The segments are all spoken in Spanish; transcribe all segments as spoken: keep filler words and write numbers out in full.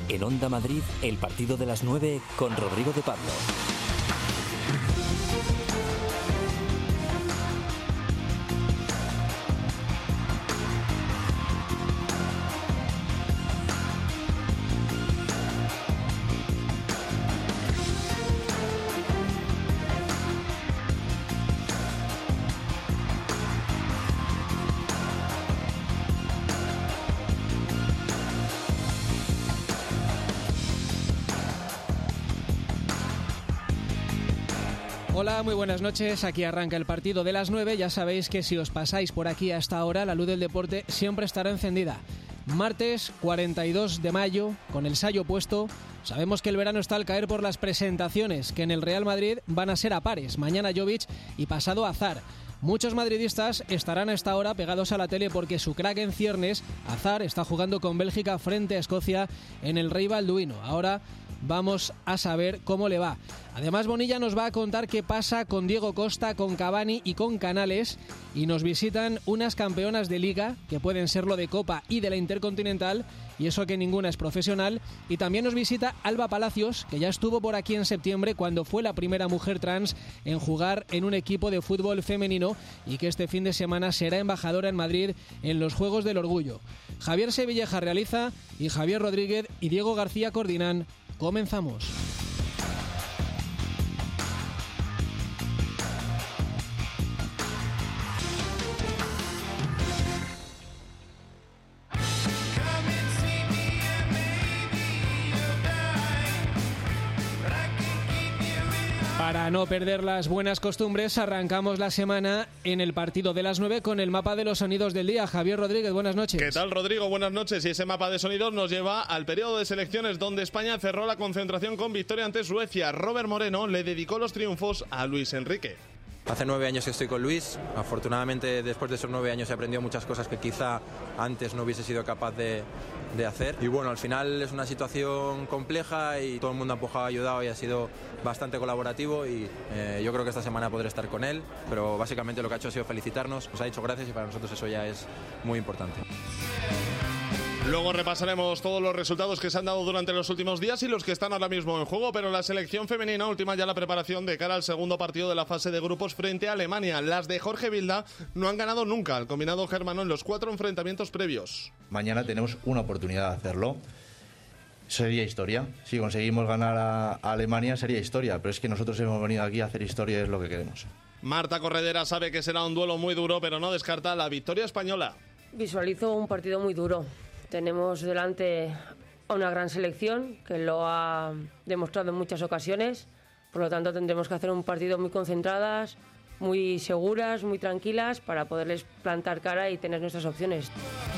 En Onda Madrid, el partido de las nueve con Rodrigo de Pablo. Hola, muy buenas noches. Aquí arranca el partido de las nueve. Ya sabéis que si os pasáis por aquí hasta ahora, la luz del deporte siempre estará encendida. Martes cuarenta y dos de mayo, con el sayo puesto. Sabemos que el verano está al caer por las presentaciones, que en el Real Madrid van a ser a pares. Mañana Jovic y pasado Hazard. Muchos madridistas estarán a esta hora pegados a la tele porque su crack en ciernes, Hazard, está jugando con Bélgica frente a Escocia en el Rey Balduino. Ahora vamos a saber cómo le va. Además, Bonilla nos va a contar qué pasa con Diego Costa, con Cavani y con Canales. Y nos visitan unas campeonas de Liga, que pueden serlo de Copa y de la Intercontinental, y eso que ninguna es profesional. Y también nos visita Alba Palacios, que ya estuvo por aquí en septiembre cuando fue la primera mujer trans en jugar en un equipo de fútbol femenino y que este fin de semana será embajadora en Madrid en los Juegos del Orgullo. Javier Sevilleja realiza y Javier Rodríguez y Diego García coordinan. Comenzamos. Para no perder las buenas costumbres, arrancamos la semana en el partido de las nueve con el mapa de los sonidos del día. Javier Rodríguez, buenas noches. ¿Qué tal, Rodrigo? Buenas noches. Y ese mapa de sonidos nos lleva al periodo de selecciones donde España cerró la concentración con victoria ante Suecia. Robert Moreno le dedicó los triunfos a Luis Enrique. Hace nueve años que estoy con Luis. Afortunadamente, después de esos nueve años he aprendido muchas cosas que quizá antes no hubiese sido capaz de, de hacer. Y bueno, al final es una situación compleja y todo el mundo ha empujado, ha ayudado y ha sido bastante colaborativo. Y eh, yo creo que esta semana podré estar con él. Pero básicamente lo que ha hecho ha sido felicitarnos, nos ha dicho gracias y para nosotros eso ya es muy importante. Luego repasaremos todos los resultados que se han dado durante los últimos días y los que están ahora mismo en juego, pero la selección femenina última ya la preparación de cara al segundo partido de la fase de grupos frente a Alemania. Las de Jorge Vilda no han ganado nunca al combinado germano en los cuatro enfrentamientos previos. Mañana tenemos una oportunidad de hacerlo. Sería historia. Si conseguimos ganar a Alemania sería historia, pero es que nosotros hemos venido aquí a hacer historia y es lo que queremos. Marta Corredera sabe que será un duelo muy duro, pero no descarta la victoria española. Visualizo un partido muy duro. Tenemos delante a una gran selección que lo ha demostrado en muchas ocasiones. Por lo tanto, tendremos que hacer un partido muy concentradas, muy seguras, muy tranquilas para poderles plantar cara y tener nuestras opciones.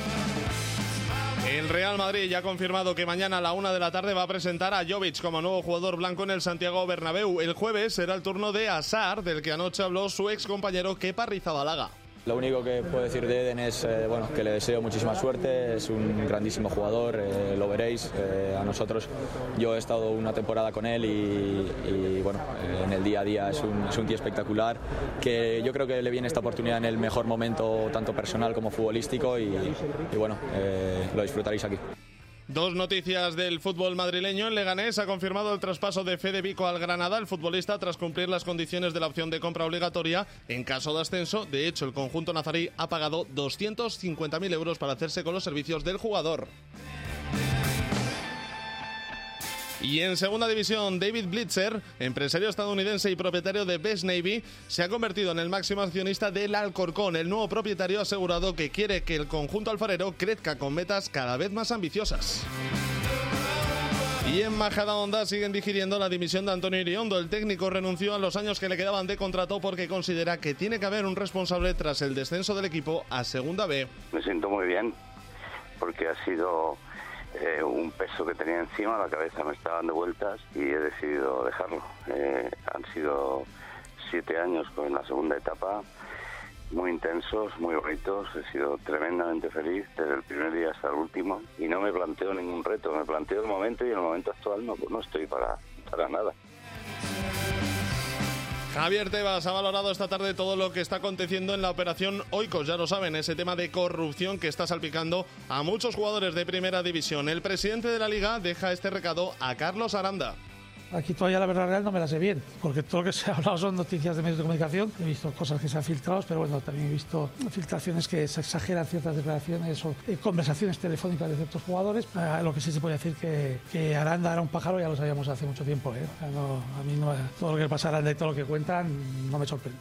El Real Madrid ya ha confirmado que mañana a la una de la tarde va a presentar a Jovic como nuevo jugador blanco en el Santiago Bernabéu. El jueves será el turno de Hazard, del que anoche habló su ex compañero Kepa Arrizabalaga. Lo único que puedo decir de Eden es eh, bueno, que le deseo muchísima suerte, es un grandísimo jugador, eh, lo veréis, eh, a nosotros, yo he estado una temporada con él y, y bueno, eh, en el día a día es un, es un tío espectacular, que yo creo que le viene esta oportunidad en el mejor momento, tanto personal como futbolístico y, y bueno, eh, lo disfrutaréis aquí. Dos noticias del fútbol madrileño. En Leganés ha confirmado el traspaso de Fede Vico al Granada, el futbolista, tras cumplir las condiciones de la opción de compra obligatoria en caso de ascenso. De hecho, el conjunto nazarí ha pagado doscientos cincuenta mil euros para hacerse con los servicios del jugador. Y en segunda división, David Blitzer, empresario estadounidense y propietario de Best Navy, se ha convertido en el máximo accionista del Alcorcón. El nuevo propietario ha asegurado que quiere que el conjunto alfarero crezca con metas cada vez más ambiciosas. Y en Majadahonda siguen digiriendo la dimisión de Antonio Iriondo. El técnico renunció a los años que le quedaban de contrato porque considera que tiene que haber un responsable tras el descenso del equipo a Segunda B. Me siento muy bien porque ha sido Eh, un peso que tenía encima, la cabeza me estaba dando vueltas y he decidido dejarlo. Eh, han sido siete años con la segunda etapa, muy intensos, muy bonitos, he sido tremendamente feliz desde el primer día hasta el último y no me planteo ningún reto, me planteo el momento y en el momento actual no, no estoy para, para nada. Javier Tebas ha valorado esta tarde todo lo que está aconteciendo en la operación Oikos. Ya lo saben, ese tema de corrupción que está salpicando a muchos jugadores de primera división. El presidente de la Liga deja este recado a Carlos Aranda. Aquí todavía la verdad real no me la sé bien, porque todo lo que se ha hablado son noticias de medios de comunicación. He visto cosas que se han filtrado, pero bueno, también he visto filtraciones que se exageran ciertas declaraciones o eh, conversaciones telefónicas de ciertos jugadores. Eh, lo que sí se puede decir que, que Aranda era un pájaro ya lo sabíamos hace mucho tiempo. ¿eh? O sea, no, a mí no, todo lo que pasa Aranda y todo lo que cuentan no me sorprende.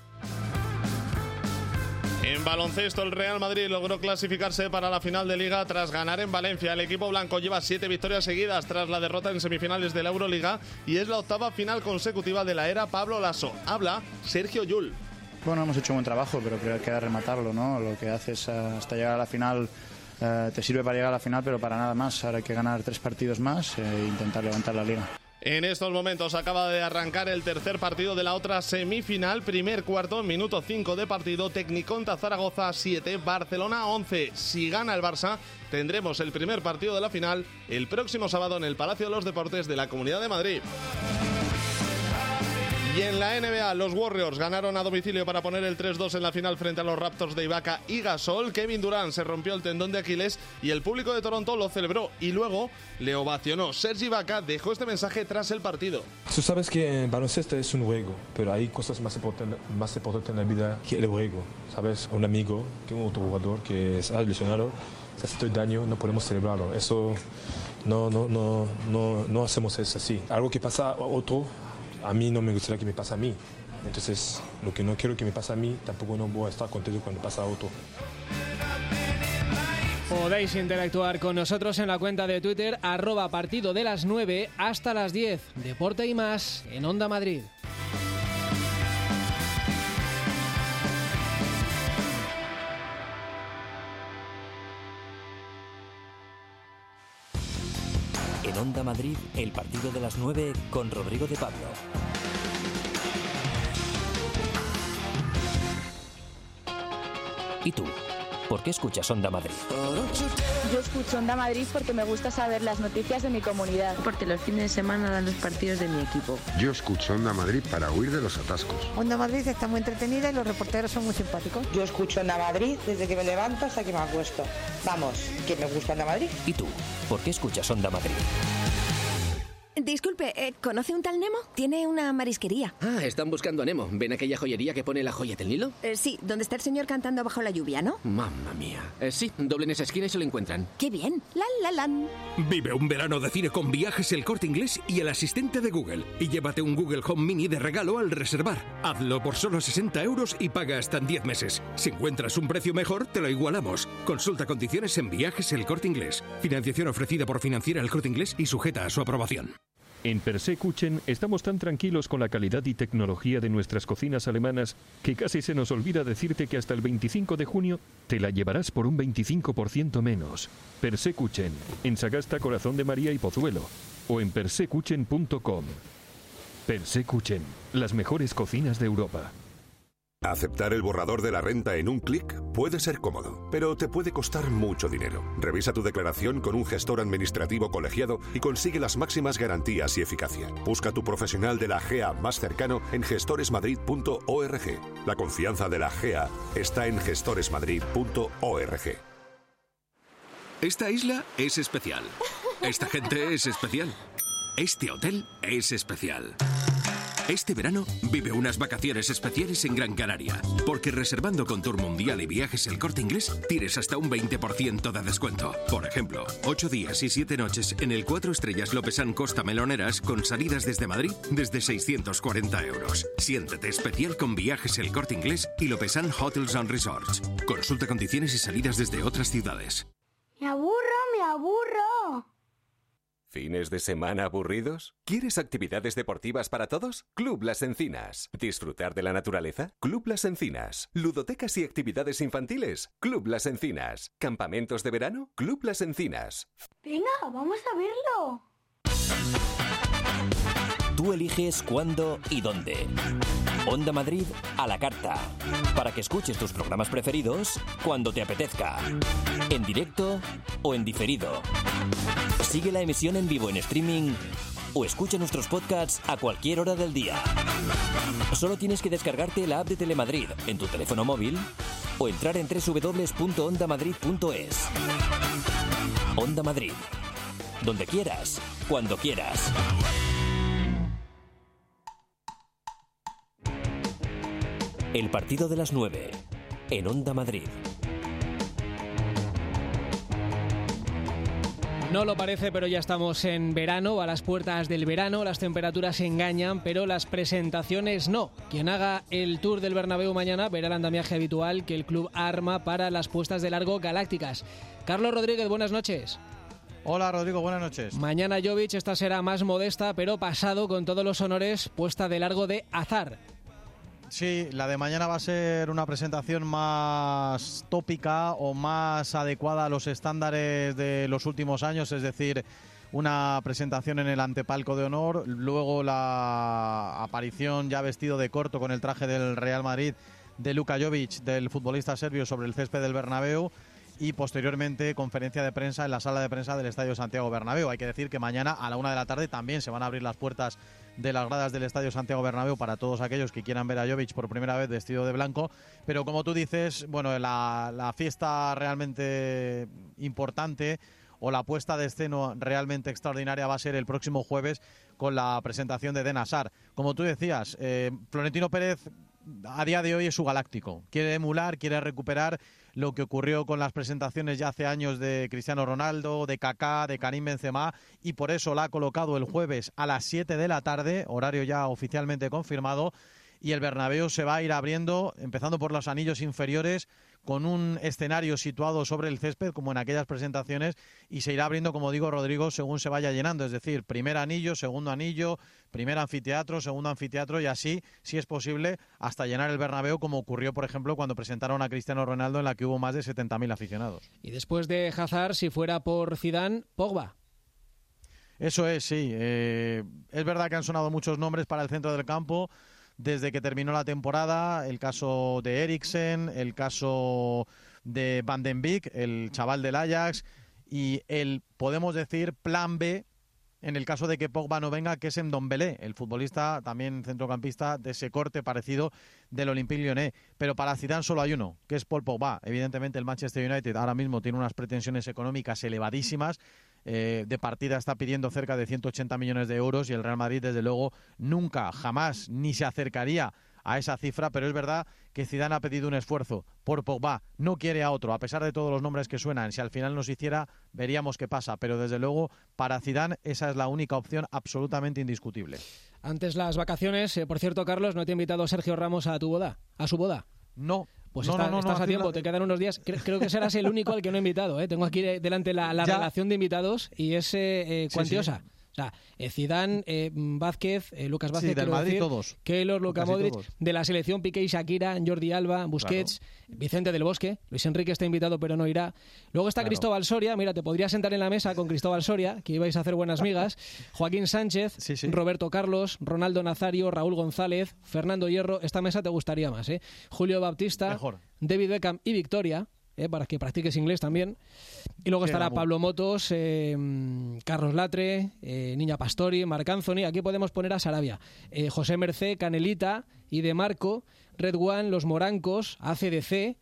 En baloncesto, el Real Madrid logró clasificarse para la final de Liga tras ganar en Valencia. El equipo blanco lleva siete victorias seguidas tras la derrota en semifinales de la Euroliga y es la octava final consecutiva de la era Pablo Lasso. Habla Sergio Llull. Bueno, hemos hecho un buen trabajo, pero creo que queda rematarlo, ¿no? Lo que haces hasta llegar a la final eh, te sirve para llegar a la final, pero para nada más. Ahora hay que ganar tres partidos más e intentar levantar la Liga. En estos momentos acaba de arrancar el tercer partido de la otra semifinal. Primer cuarto, minuto cinco de partido. Tecniconta Zaragoza siete, Barcelona once. Si gana el Barça, tendremos el primer partido de la final el próximo sábado en el Palacio de los Deportes de la Comunidad de Madrid. Y en la N B A, los Warriors ganaron a domicilio para poner el tres dos en la final frente a los Raptors de Ibaka y Gasol. Kevin Durant se rompió el tendón de Aquiles y el público de Toronto lo celebró y luego le ovacionó. Serge Ibaka dejó este mensaje tras el partido. Tú sabes que el baloncesto es un juego, pero hay cosas más importantes, más importantes en la vida que el juego. ¿Sabes? Un amigo, que un otro jugador que se ha lesionado, se ha hecho daño, no podemos celebrarlo. Eso no, no, no, no, no hacemos eso así. Algo que pasa a otro, a mí no me gustaría que me pase a mí. Entonces, lo que no quiero que me pase a mí, tampoco no voy a estar contento cuando pasa a otro. Podéis interactuar con nosotros en la cuenta de Twitter, arroba partido de las nueve hasta las diez. Deporte y más en Onda Madrid. En Onda Madrid, el partido de las nueve con Rodrigo de Pablo. ¿Y tú? ¿Por qué escuchas Onda Madrid? Yo escucho Onda Madrid porque me gusta saber las noticias de mi comunidad. Porque los fines de semana dan los partidos de mi equipo. Yo escucho Onda Madrid para huir de los atascos. Onda Madrid está muy entretenida y los reporteros son muy simpáticos. Yo escucho Onda Madrid desde que me levanto hasta que me acuesto. Vamos, que me gusta Onda Madrid. ¿Y tú? ¿Por qué escuchas Onda Madrid? Disculpe, eh, ¿conoce un tal Nemo? Tiene una marisquería. Ah, están buscando a Nemo. ¿Ven aquella joyería que pone la joya del Nilo? Eh, sí, donde está el señor cantando bajo la lluvia, ¿no? Mamma mía. Eh, sí, doblen esa esquina y se lo encuentran. ¡Qué bien! ¡La, la, lan! Vive un verano de cine con Viajes El Corte Inglés y el asistente de Google. Y llévate un Google Home Mini de regalo al reservar. Hazlo por solo sesenta euros y paga hasta en diez meses. Si encuentras un precio mejor, te lo igualamos. Consulta condiciones en Viajes El Corte Inglés. Financiación ofrecida por Financiera El Corte Inglés y sujeta a su aprobación. En Persekuchen estamos tan tranquilos con la calidad y tecnología de nuestras cocinas alemanas que casi se nos olvida decirte que hasta el veinticinco de junio te la llevarás por un veinticinco por ciento menos. Persekuchen, en Sagasta, Corazón de María y Pozuelo, o en persekuchen punto com. Persekuchen, las mejores cocinas de Europa. Aceptar el borrador de la renta en un clic puede ser cómodo, pero te puede costar mucho dinero. Revisa tu declaración con un gestor administrativo colegiado y consigue las máximas garantías y eficacia. Busca tu profesional de la G E A más cercano en gestores madrid punto org. La confianza de la G E A está en gestores madrid punto org. Esta isla es especial. Esta gente es especial. Este hotel es especial. Este verano vive unas vacaciones especiales en Gran Canaria, porque reservando con Tour Mundial y Viajes El Corte Inglés tienes hasta un veinte por ciento de descuento. Por ejemplo, ocho días y siete noches en el cuatro estrellas Lopesan Costa Meloneras con salidas desde Madrid desde seiscientos cuarenta euros. Siéntete especial con Viajes El Corte Inglés y Lopesan Hotels and Resorts. Consulta condiciones y salidas desde otras ciudades. ¡Me aburro, me aburro! ¿Fines de semana aburridos? ¿Quieres actividades deportivas para todos? Club Las Encinas. ¿Disfrutar de la naturaleza? Club Las Encinas. ¿Ludotecas y actividades infantiles? Club Las Encinas. ¿Campamentos de verano? Club Las Encinas. Venga, vamos a verlo. Tú eliges cuándo y dónde. Onda Madrid a la carta. Para que escuches tus programas preferidos cuando te apetezca. En directo o en diferido. Sigue la emisión en vivo en streaming o escucha nuestros podcasts a cualquier hora del día. Solo tienes que descargarte la app de Telemadrid en tu teléfono móvil o entrar en doble u doble u doble u punto onda madrid punto es. Onda Madrid. Donde quieras, cuando quieras. El partido de las nueve, en Onda Madrid. No lo parece, pero ya estamos en verano, a las puertas del verano. Las temperaturas engañan, pero las presentaciones no. Quien haga el Tour del Bernabéu mañana verá el andamiaje habitual que el club arma para las puestas de largo galácticas. Carlos Rodríguez, buenas noches. Hola Rodrigo, buenas noches. Mañana Jovic, esta será más modesta, pero pasado con todos los honores, puesta de largo de Hazard. Sí, la de mañana va a ser una presentación más tópica o más adecuada a los estándares de los últimos años, es decir, una presentación en el antepalco de honor, luego la aparición ya vestido de corto con el traje del Real Madrid de Luka Jovic, del futbolista serbio, sobre el césped del Bernabéu, y posteriormente conferencia de prensa en la sala de prensa del Estadio Santiago Bernabéu. Hay que decir que mañana a la una de la tarde también se van a abrir las puertas de las gradas del Estadio Santiago Bernabéu para todos aquellos que quieran ver a Jovic por primera vez vestido de blanco. Pero como tú dices, bueno, la, la fiesta realmente importante o la puesta de escena realmente extraordinaria va a ser el próximo jueves con la presentación de Eden Hazard. Como tú decías, eh, Florentino Pérez a día de hoy es su galáctico. Quiere emular, quiere recuperar lo que ocurrió con las presentaciones ya hace años de Cristiano Ronaldo, de Kaká, de Karim Benzema, y por eso la ha colocado el jueves a las siete de la tarde, horario ya oficialmente confirmado, y el Bernabéu se va a ir abriendo, empezando por los anillos inferiores, con un escenario situado sobre el césped, como en aquellas presentaciones, y se irá abriendo, como digo, Rodrigo, según se vaya llenando, es decir, primer anillo, segundo anillo, primer anfiteatro, segundo anfiteatro, y así, si es posible, hasta llenar el Bernabéu, como ocurrió, por ejemplo, cuando presentaron a Cristiano Ronaldo, en la que hubo más de setenta mil aficionados. Y después de Hazard, si fuera por Zidane, Pogba. Eso es, sí. Eh, es verdad que han sonado muchos nombres para el centro del campo desde que terminó la temporada, el caso de Eriksen, el caso de Van den Beek, el chaval del Ajax, y el, podemos decir, plan B en el caso de que Pogba no venga, que es Ndombélé, el futbolista también centrocampista de ese corte parecido del Olympique Lyonnais. Pero para Zidane solo hay uno, que es Paul Pogba. Evidentemente el Manchester United ahora mismo tiene unas pretensiones económicas elevadísimas. Eh, de partida está pidiendo cerca de ciento ochenta millones de euros y el Real Madrid, desde luego, nunca, jamás, ni se acercaría a esa cifra, pero es verdad que Zidane ha pedido un esfuerzo por Pogba, no quiere a otro, a pesar de todos los nombres que suenan. Si al final nos hiciera, veríamos qué pasa, pero desde luego para Zidane esa es la única opción absolutamente indiscutible. Antes las vacaciones, eh, por cierto, Carlos, ¿no te ha invitado Sergio Ramos a tu boda, a su boda? No. Pues no, está, no, no, estás no, a tiempo, la... te quedan unos días. Creo, creo que serás el único al que no he invitado, ¿eh? Tengo aquí delante la, la relación de invitados y es eh, cuantiosa. Sí, sí. O sea, eh, Zidane, eh, Vázquez, eh, Lucas Vázquez, sí, del Madrid, decir, todos. Keylor, Luka Modric, de la selección Piqué y Shakira, Jordi Alba, Busquets, claro. Vicente del Bosque, Luis Enrique está invitado pero no irá. Luego está claro. Cristóbal Soria, mira, te podrías sentar en la mesa con Cristóbal Soria, que ibais a hacer buenas migas, Joaquín Sánchez, sí, sí. Roberto Carlos, Ronaldo Nazario, Raúl González, Fernando Hierro, esta mesa te gustaría más, ¿eh? Julio Baptista, Mejor. David Beckham y Victoria. Eh, para que practiques inglés también. Y luego estará Pablo Motos, eh, Carlos Latre, eh, Niña Pastori, Marc Anthony. Aquí podemos poner a Sarabia, eh, José Mercé, Canelita y De Marco, Red One, Los Morancos, A C D C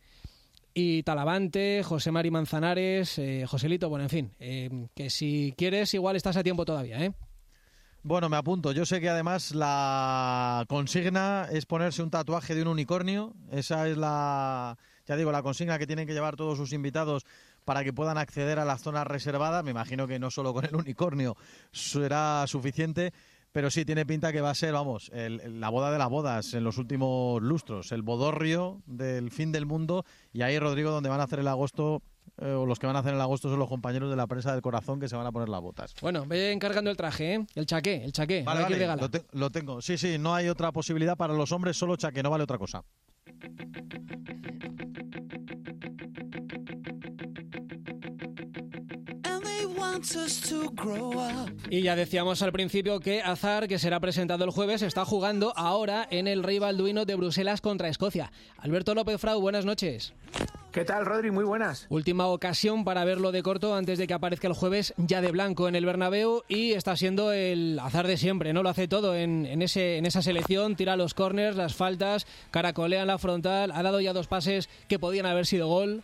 y Talavante, José Mari Manzanares, eh, Joselito. Bueno, en fin, eh, que si quieres igual estás a tiempo todavía, ¿eh? Bueno, me apunto. Yo sé que además la consigna es ponerse un tatuaje de un unicornio. Esa es la... Ya digo, la consigna que tienen que llevar todos sus invitados para que puedan acceder a las zonas reservadas. Me imagino que no solo con el unicornio será suficiente, pero sí tiene pinta que va a ser, vamos, el, la boda de las bodas en los últimos lustros, el bodorrio del fin del mundo. Y ahí, Rodrigo, donde van a hacer el agosto, eh, o los que van a hacer el agosto son los compañeros de la prensa del corazón que se van a poner las botas. Bueno, ve encargando el traje, ¿eh? El chaqué, el chaqué. Vale, vale, lo, te, lo tengo. Sí, sí, no hay otra posibilidad para los hombres, solo chaqué, no vale otra cosa. Y ya decíamos al principio que Hazard, que será presentado el jueves, está jugando ahora en el Rey Balduino de Bruselas contra Escocia. Alberto López Frau, buenas noches. ¿Qué tal, Rodri? Muy buenas. Última ocasión para verlo de corto antes de que aparezca el jueves ya de blanco en el Bernabéu y está siendo el azar de siempre, ¿no? Lo hace todo en, en, ese, en esa selección, tira los córners, las faltas, caracolea en la frontal, ha dado ya dos pases que podían haber sido gol.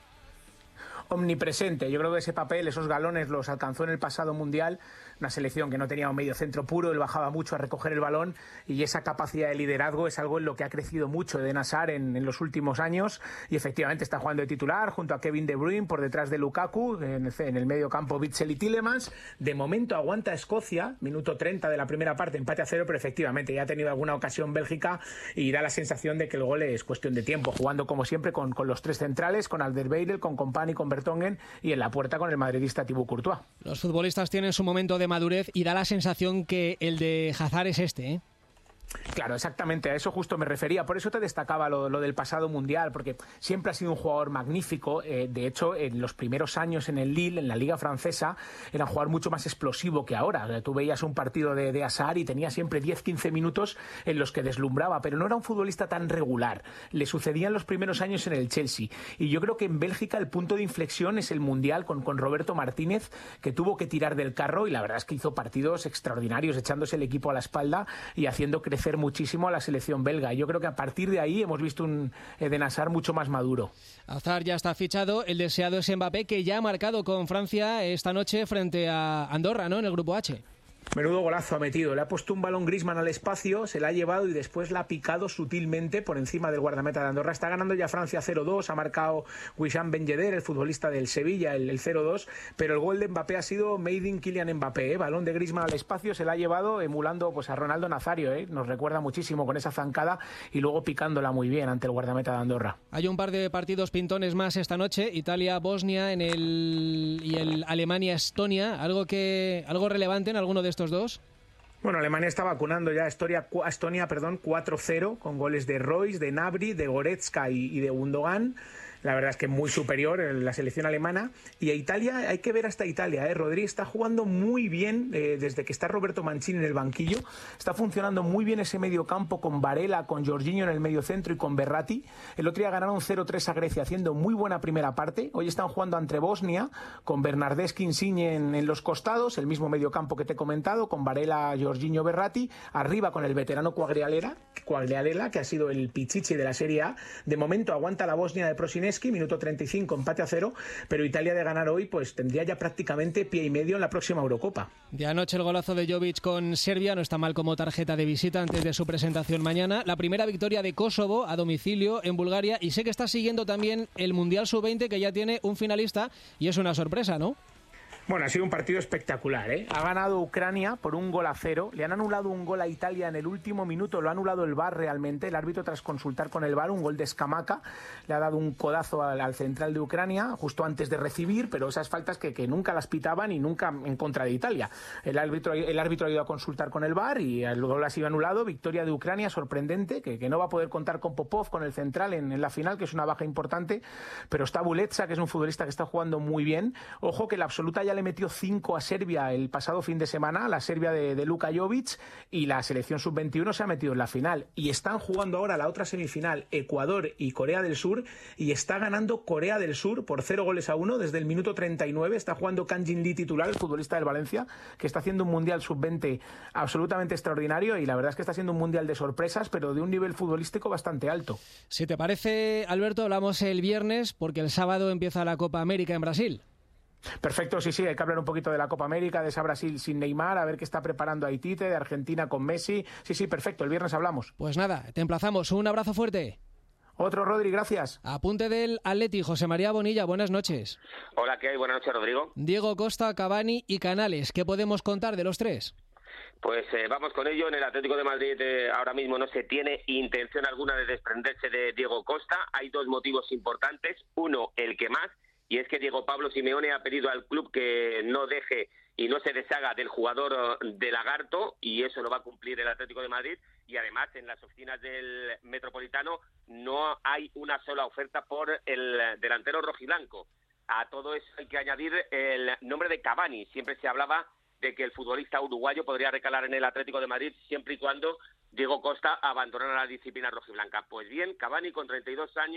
Omnipresente. Yo creo que ese papel, esos galones los alcanzó en el pasado Mundial, una selección que no tenía un medio centro puro, él bajaba mucho a recoger el balón y esa capacidad de liderazgo es algo en lo que ha crecido mucho Eden Hazard en, en los últimos años y efectivamente está jugando de titular junto a Kevin De Bruyne por detrás de Lukaku, en el, en el medio campo Witsel y Tielemans. De momento aguanta Escocia, minuto treinta de la primera parte, empate a cero, pero efectivamente ya ha tenido alguna ocasión Bélgica y da la sensación de que el gol es cuestión de tiempo, jugando como siempre con, con los tres centrales, con Alderweireld, con Kompany, con Vertonghen y en la puerta con el madridista Thibaut Courtois. Los futbolistas tienen su momento de madurez y da la sensación que el de Hazard es este, ¿eh? Claro, exactamente, a eso justo me refería. Por eso te destacaba lo, lo del pasado Mundial, porque siempre ha sido un jugador magnífico. Eh, de hecho, en los primeros años en el Lille, en la Liga Francesa, era un jugador mucho más explosivo que ahora. Tú veías un partido de, de Hazard y tenía siempre diez quince minutos en los que deslumbraba, pero no era un futbolista tan regular. Le sucedían los primeros años en el Chelsea. Y yo creo que en Bélgica el punto de inflexión es el Mundial con, con Roberto Martínez, que tuvo que tirar del carro y la verdad es que hizo partidos extraordinarios, echándose el equipo a la espalda y haciendo crecer muchísimo a la selección belga. Yo creo que a partir de ahí hemos visto un Eden Hazard mucho más maduro. Hazard ya está fichado, el deseado es Mbappé, que ya ha marcado con Francia esta noche frente a Andorra, ¿no?, en el grupo H. Menudo golazo ha metido, le ha puesto un balón Griezmann al espacio, se la ha llevado y después la ha picado sutilmente por encima del guardameta de Andorra. Está ganando ya Francia cero dos, ha marcado Wissam Ben Yedder, el futbolista del Sevilla, el, el cero dos, pero el gol de Mbappé ha sido made in Kylian Mbappé, ¿eh? Balón de Griezmann al espacio, se la ha llevado emulando pues a Ronaldo Nazario, ¿eh? Nos recuerda muchísimo con esa zancada y luego picándola muy bien ante el guardameta de Andorra. Hay un par de partidos pintones más esta noche, Italia-Bosnia en el y el Alemania-Estonia, algo que algo relevante en alguno de estos dos. Bueno, Alemania está vacunando ya a Estonia, a Estonia perdón, cuatro cero, con goles de Royce, de Gnabry, de Goretzka y, y de Gundogan. La verdad es que muy superior en la selección alemana. Y a Italia, hay que ver hasta Italia, ¿eh? Rodri está jugando muy bien eh, desde que está Roberto Mancini en el banquillo. Está funcionando muy bien ese medio campo con Varela, con Jorginho en el medio centro y con Berratti. El otro día ganaron cero tres a Grecia haciendo muy buena primera parte. Hoy están jugando ante Bosnia con Bernardeschi, Insigne en, en los costados, el mismo medio campo que te he comentado, con Varela, Jorginho, Berratti. Arriba con el veterano Quagliarella, Quagliarella, que ha sido el pichichi de la Serie A. De momento aguanta la Bosnia de Prosineski, minuto treinta y cinco, empate a cero, pero Italia de ganar hoy pues tendría ya prácticamente pie y medio en la próxima Eurocopa. De anoche el golazo de Jovic con Serbia no está mal como tarjeta de visita antes de su presentación mañana. La primera victoria de Kosovo a domicilio en Bulgaria y sé que está siguiendo también el Mundial sub veinte, que ya tiene un finalista y es una sorpresa, ¿no? Bueno, ha sido un partido espectacular, ¿eh? Ha ganado Ucrania por un gol a cero. Le han anulado un gol a Italia en el último minuto. Lo ha anulado el V A R realmente. El árbitro, tras consultar con el V A R, un gol de Scamacca. Le ha dado un codazo al, al central de Ucrania justo antes de recibir, pero esas faltas que, que nunca las pitaban y nunca en contra de Italia. El árbitro, el árbitro ha ido a consultar con el V A R y el gol ha sido anulado. Victoria de Ucrania, sorprendente, que, que no va a poder contar con Popov, con el central en, en la final, que es una baja importante. Pero está Buletsa, que es un futbolista que está jugando muy bien. Ojo que la absoluta ya le metió cinco a Serbia el pasado fin de semana, la Serbia de, de Luka Jovic, y la selección sub veintiuno se ha metido en la final y están jugando ahora la otra semifinal, Ecuador y Corea del Sur, y está ganando Corea del Sur por cero goles a uno desde el minuto treinta y nueve. Está jugando Kang Jin Lee titular, el futbolista del Valencia, que está haciendo un mundial sub veinte absolutamente extraordinario, y la verdad es que está siendo un mundial de sorpresas, pero de un nivel futbolístico bastante alto. Si te parece, Alberto, hablamos el viernes porque el sábado empieza la Copa América en Brasil. Perfecto, sí, sí, hay que hablar un poquito de la Copa América, de esa Brasil sin Neymar, a ver qué está preparando Haitite, de Argentina con Messi. Sí, sí, perfecto, el viernes hablamos. Pues nada, te emplazamos, un abrazo fuerte. Otro, Rodri, gracias. Apunte del Atleti, José María Bonilla, buenas noches. Hola, ¿qué hay? Buenas noches, Rodrigo. Diego Costa, Cavani y Canales, ¿qué podemos contar de los tres? Pues eh, vamos con ello. En el Atlético de Madrid eh, ahora mismo no se tiene intención alguna de desprenderse de Diego Costa. Hay dos motivos importantes. Uno, el que más, y es que Diego Pablo Simeone ha pedido al club que no deje y no se deshaga del jugador de Lagarto, y eso lo va a cumplir el Atlético de Madrid. Y además en las oficinas del Metropolitano no hay una sola oferta por el delantero rojiblanco. A todo eso hay que añadir el nombre de Cavani. Siempre se hablaba de que el futbolista uruguayo podría recalar en el Atlético de Madrid siempre y cuando Diego Costa abandonara la disciplina rojiblanca. Pues bien, Cavani, con treinta y dos años,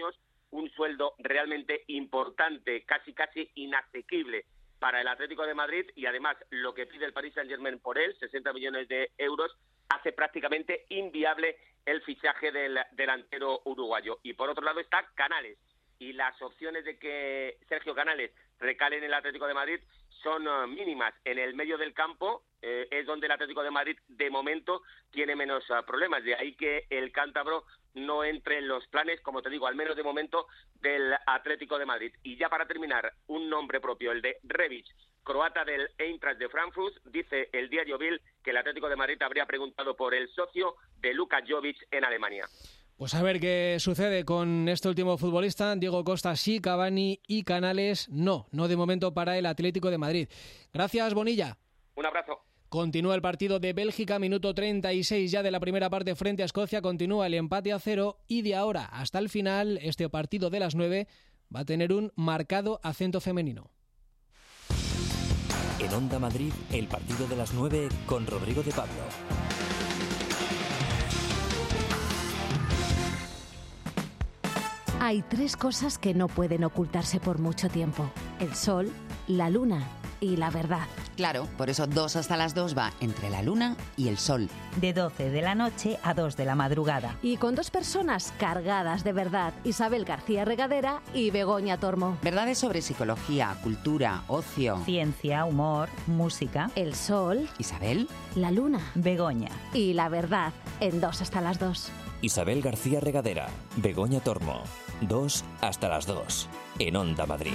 un sueldo realmente importante, casi casi inasequible para el Atlético de Madrid, y además lo que pide el Paris Saint-Germain por él, sesenta millones de euros, hace prácticamente inviable el fichaje del delantero uruguayo. Y por otro lado está Canales, y las opciones de que Sergio Canales recale en el Atlético de Madrid son uh, mínimas. En el medio del campo eh, es donde el Atlético de Madrid de momento tiene menos uh, problemas, de ahí que el cántabro no entre en los planes, como te digo, al menos de momento, del Atlético de Madrid. Y ya para terminar, un nombre propio, el de Rebic, croata del Eintracht de Frankfurt. Dice el diario Bild que el Atlético de Madrid habría preguntado por el socio de Luka Jovic en Alemania. Pues a ver qué sucede con este último futbolista. Diego Costa sí, Cavani y Canales no. No de momento para el Atlético de Madrid. Gracias, Bonilla. Un abrazo. Continúa el partido de Bélgica, minuto treinta y seis ya de la primera parte frente a Escocia. Continúa el empate a cero y de ahora hasta el final este partido de las nueve va a tener un marcado acento femenino. En Onda Madrid, el partido de las nueve con Rodrigo de Pablo. Hay tres cosas que no pueden ocultarse por mucho tiempo: el sol, la luna y la verdad. Claro, por eso dos hasta las dos va entre la luna y el sol. De doce de la noche a dos de la madrugada. Y con dos personas cargadas de verdad: Isabel García Regadera y Begoña Tormo. Verdades sobre psicología, cultura, ocio, ciencia, humor, música. El sol. Isabel. La luna. Begoña. Y la verdad en dos hasta las dos. Isabel García Regadera, Begoña Tormo. Dos hasta las dos. En Onda Madrid.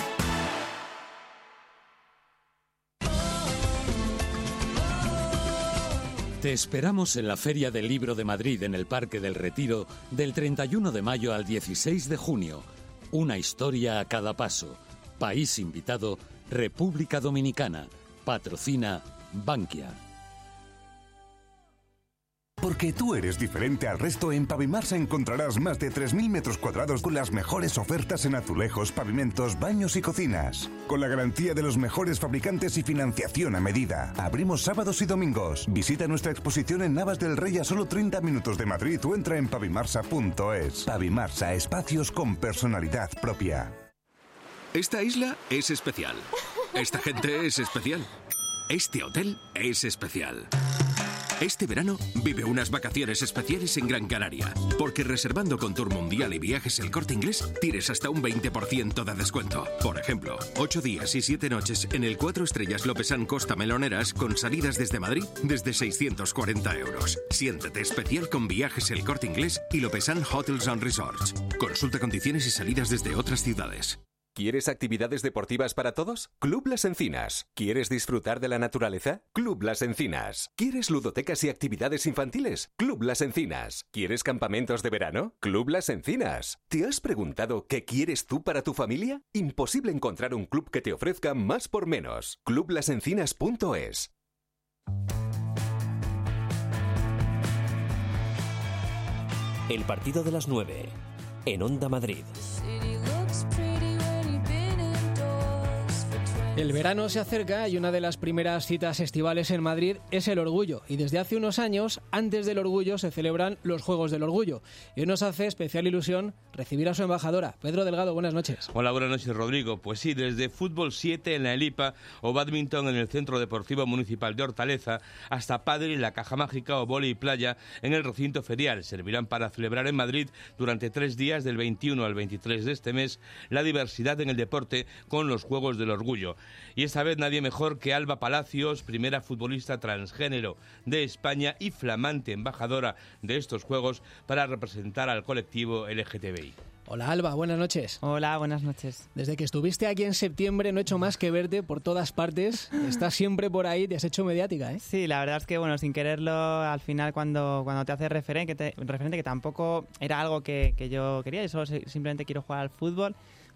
Te esperamos en la Feria del Libro de Madrid en el Parque del Retiro del treinta y uno de mayo al dieciséis de junio. Una historia a cada paso. País invitado, República Dominicana. Patrocina Bankia. Porque tú eres diferente al resto, en Pavimarsa encontrarás más de tres mil metros cuadrados con las mejores ofertas en azulejos, pavimentos, baños y cocinas. Con la garantía de los mejores fabricantes y financiación a medida. Abrimos sábados y domingos. Visita nuestra exposición en Navas del Rey a solo treinta minutos de Madrid o entra en pavimarsa punto es. Pavimarsa, espacios con personalidad propia. Esta isla es especial. Esta gente es especial. Este hotel es especial. Este verano vive unas vacaciones especiales en Gran Canaria, porque reservando con Tour Mundial y Viajes El Corte Inglés tienes hasta un veinte por ciento de descuento. Por ejemplo, ocho días y siete noches en el cuatro estrellas Lopesán Costa Meloneras con salidas desde Madrid desde seiscientos cuarenta euros. Siéntete especial con Viajes El Corte Inglés y Lopesán Hotels and Resorts. Consulta condiciones y salidas desde otras ciudades. ¿Quieres actividades deportivas para todos? Club Las Encinas. ¿Quieres disfrutar de la naturaleza? Club Las Encinas. ¿Quieres ludotecas y actividades infantiles? Club Las Encinas. ¿Quieres campamentos de verano? Club Las Encinas. ¿Te has preguntado qué quieres tú para tu familia? Imposible encontrar un club que te ofrezca más por menos. club las encinas punto es. El partido de las nueve. En Onda Madrid. El verano se acerca y una de las primeras citas estivales en Madrid es el Orgullo. Y desde hace unos años, antes del Orgullo, se celebran los Juegos del Orgullo. Y hoy nos hace especial ilusión recibir a su embajadora. Pedro Delgado, buenas noches. Hola, buenas noches, Rodrigo. Pues sí, desde fútbol siete en la Elipa o bádminton en el Centro Deportivo Municipal de Hortaleza, hasta pádel en la Caja Mágica o vóley playa en el recinto ferial. Servirán para celebrar en Madrid durante tres días, del veintiuno al veintitrés de este mes, la diversidad en el deporte con los Juegos del Orgullo. Y esta vez nadie mejor que Alba Palacios, primera futbolista transgénero de España y flamante embajadora de estos Juegos para representar al colectivo L G T B I. Hola Alba, buenas noches. Hola, buenas noches. Desde que estuviste aquí en septiembre no he hecho más que verte por todas partes. Estás siempre por ahí, te has hecho mediática, ¿eh? Sí, la verdad es que, bueno, sin quererlo, al final cuando, cuando te haces referente, que te, referente, que tampoco era algo que, que yo quería, yo solo simplemente quiero jugar al fútbol,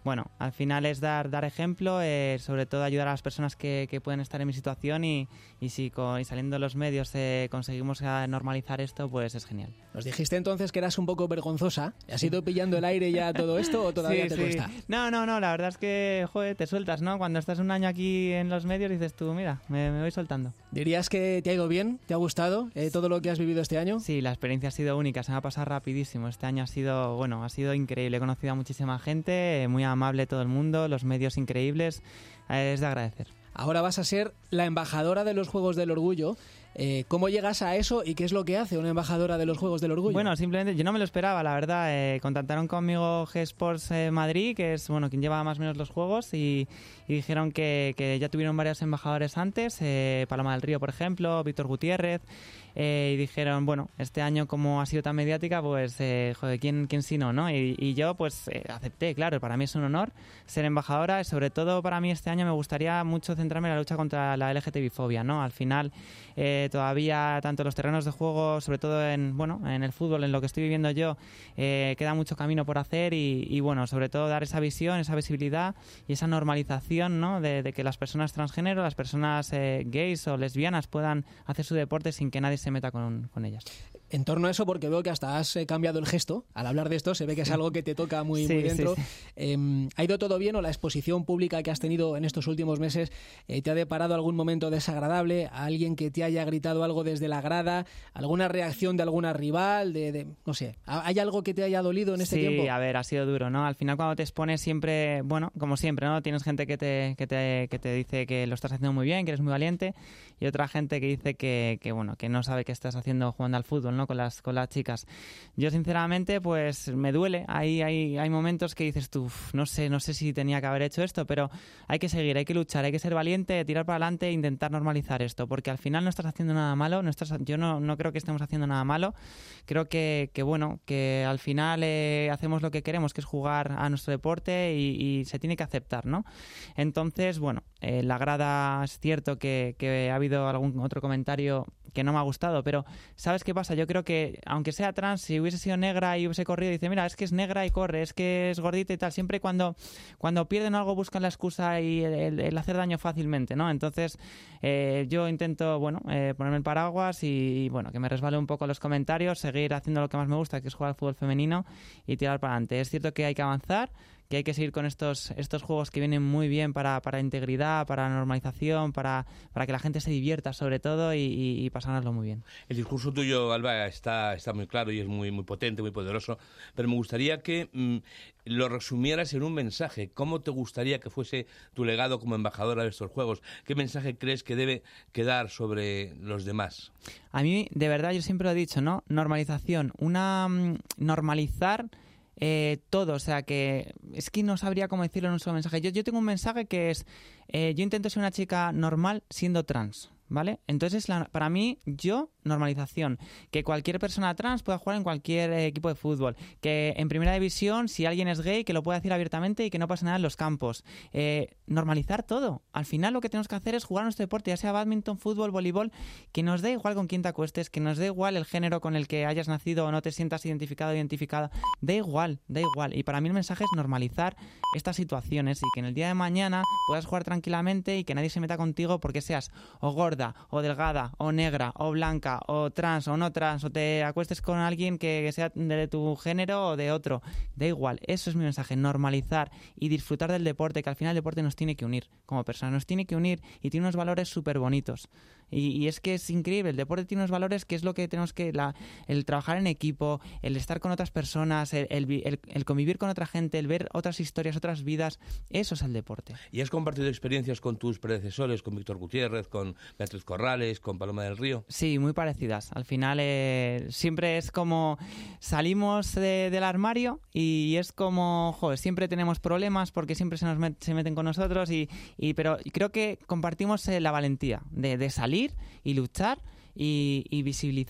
bueno, al final es dar dar ejemplo, eh, sobre todo ayudar a las personas que, que pueden estar en mi situación y, y si con, y saliendo los medios eh, conseguimos normalizar esto, pues es genial. Nos dijiste entonces que eras un poco vergonzosa. ¿Has ido pillando el aire ya todo esto o todavía sí, te sí. cuesta? No, no, no, la verdad es que, joder, te sueltas, ¿no? Cuando estás un año aquí en los medios dices tú, mira, me, me voy soltando. ¿Dirías que te ha ido bien? ¿Te ha gustado eh, todo lo que has vivido este año? Sí, la experiencia ha sido única, se me ha pasado rapidísimo. Este año ha sido, bueno, ha sido increíble. He conocido a muchísima gente, muy amable todo el mundo, los medios increíbles. Eh, es de agradecer. Ahora vas a ser la embajadora de los Juegos del Orgullo. Eh, ¿Cómo llegas a eso y qué es lo que hace una embajadora de los Juegos del Orgullo? Bueno, simplemente yo no me lo esperaba, la verdad. Eh, contactaron conmigo G Sports eh, Madrid, que es bueno quien lleva más o menos los juegos, y, y dijeron que, que ya tuvieron varios embajadores antes, eh, Paloma del Río, por ejemplo, Víctor Gutiérrez, eh, y dijeron, bueno, este año como ha sido tan mediática, pues, eh, joder, ¿quién, quién si no, no? Y, y yo, pues, eh, acepté, claro, para mí es un honor ser embajadora, y sobre todo para mí este año me gustaría mucho centrarme en la lucha contra la L G T B-fobia, ¿no? Al final, eh, todavía tanto los terrenos de juego, sobre todo en, bueno, en el fútbol, en lo que estoy viviendo yo, eh, queda mucho camino por hacer y, y, bueno, sobre todo dar esa visión, esa visibilidad y esa normalización, ¿no? de, de que las personas transgénero, las personas eh, gays o lesbianas puedan hacer su deporte sin que nadie se meta con, con ellas. En torno a eso, porque veo que hasta has eh, cambiado el gesto, al hablar de esto, se ve que es algo que te toca muy, sí, muy dentro. Sí, sí. Eh, ¿Ha ido todo bien o la exposición pública que has tenido en estos últimos meses eh, te ha deparado algún momento desagradable? ¿A alguien que te haya gritado algo desde la grada? ¿Alguna reacción de alguna rival? De, de no sé, ¿hay algo que te haya dolido en este sí, tiempo? Sí, a ver, ha sido duro, ¿no? Al final cuando te expones siempre, bueno, como siempre, ¿no? Tienes gente que te, que te, que te dice que lo estás haciendo muy bien, que eres muy valiente, y otra gente que dice que, que bueno, que no sabe qué estás haciendo jugando al fútbol, ¿no? Con las, con las chicas. Yo sinceramente pues me duele, hay, hay, hay momentos que dices tú, no sé, no sé si tenía que haber hecho esto, pero hay que seguir, hay que luchar, hay que ser valiente, tirar para adelante e intentar normalizar esto, porque al final no estás haciendo nada malo, no estás, yo no, no creo que estemos haciendo nada malo, creo que, que bueno, que al final eh, hacemos lo que queremos, que es jugar a nuestro deporte y, y se tiene que aceptar, ¿no? Entonces, bueno, eh, la grada es cierto que, que ha habido algún otro comentario que no me ha gustado, pero ¿sabes qué pasa? Yo creo que, aunque sea trans, si hubiese sido negra y hubiese corrido, dice, mira, es que es negra y corre, es que es gordita y tal, siempre cuando, cuando pierden algo buscan la excusa y el, el, el hacer daño fácilmente, ¿no? Entonces, eh, yo intento, bueno, eh, ponerme el paraguas y, y, bueno, que me resbale un poco los comentarios, seguir haciendo lo que más me gusta, que es jugar al fútbol femenino y tirar para adelante. Es cierto que hay que avanzar, que hay que seguir con estos estos juegos que vienen muy bien para, para integridad, para normalización, para, para que la gente se divierta sobre todo y, y, y pasárnoslo muy bien. El discurso tuyo, Alba, está, está muy claro y es muy, muy potente, muy poderoso, pero me gustaría que mmm, lo resumieras en un mensaje. ¿Cómo te gustaría que fuese tu legado como embajadora de estos juegos? ¿Qué mensaje crees que debe quedar sobre los demás? A mí, de verdad, yo siempre lo he dicho, ¿no? Normalización, una mmm, normalizar... Eh, todo, o sea que es que no sabría cómo decirlo en un solo mensaje. Yo, yo tengo un mensaje que es, eh, yo intento ser una chica normal siendo trans, ¿vale? Entonces, la, para mí, yo, normalización. Que cualquier persona trans pueda jugar en cualquier eh, equipo de fútbol. Que en primera división, si alguien es gay, que lo pueda decir abiertamente y que no pase nada en los campos. Eh, normalizar todo. Al final lo que tenemos que hacer es jugar nuestro deporte, ya sea badminton, fútbol, voleibol, que nos dé igual con quién te acuestes, que nos dé igual el género con el que hayas nacido o no te sientas identificado o identificada. Da igual, da igual. Y para mí el mensaje es normalizar estas situaciones y que en el día de mañana puedas jugar tranquilamente y que nadie se meta contigo porque seas o gorda, o delgada, o negra, o blanca, o trans, o no trans, o te acuestes con alguien que sea de tu género o de otro. Da igual, eso es mi mensaje, normalizar y disfrutar del deporte, que al final el deporte nos tiene que unir como personas, nos tiene que unir y tiene unos valores súper bonitos. Y, y es que es increíble, el deporte tiene unos valores que es lo que tenemos que, la, el trabajar en equipo, el estar con otras personas, el, el, el, el convivir con otra gente, el ver otras historias, otras vidas, eso es el deporte. ¿Y has compartido experiencias con tus predecesores, con Víctor Gutiérrez, con Beatriz Corrales, con Paloma del Río? Sí, muy parecidas. Al final eh, siempre es como salimos de, del armario y es como, joder, siempre tenemos problemas porque siempre se nos met, se meten con nosotros, y, y pero creo que compartimos eh, la valentía de, de salir y luchar y, y visibilizar.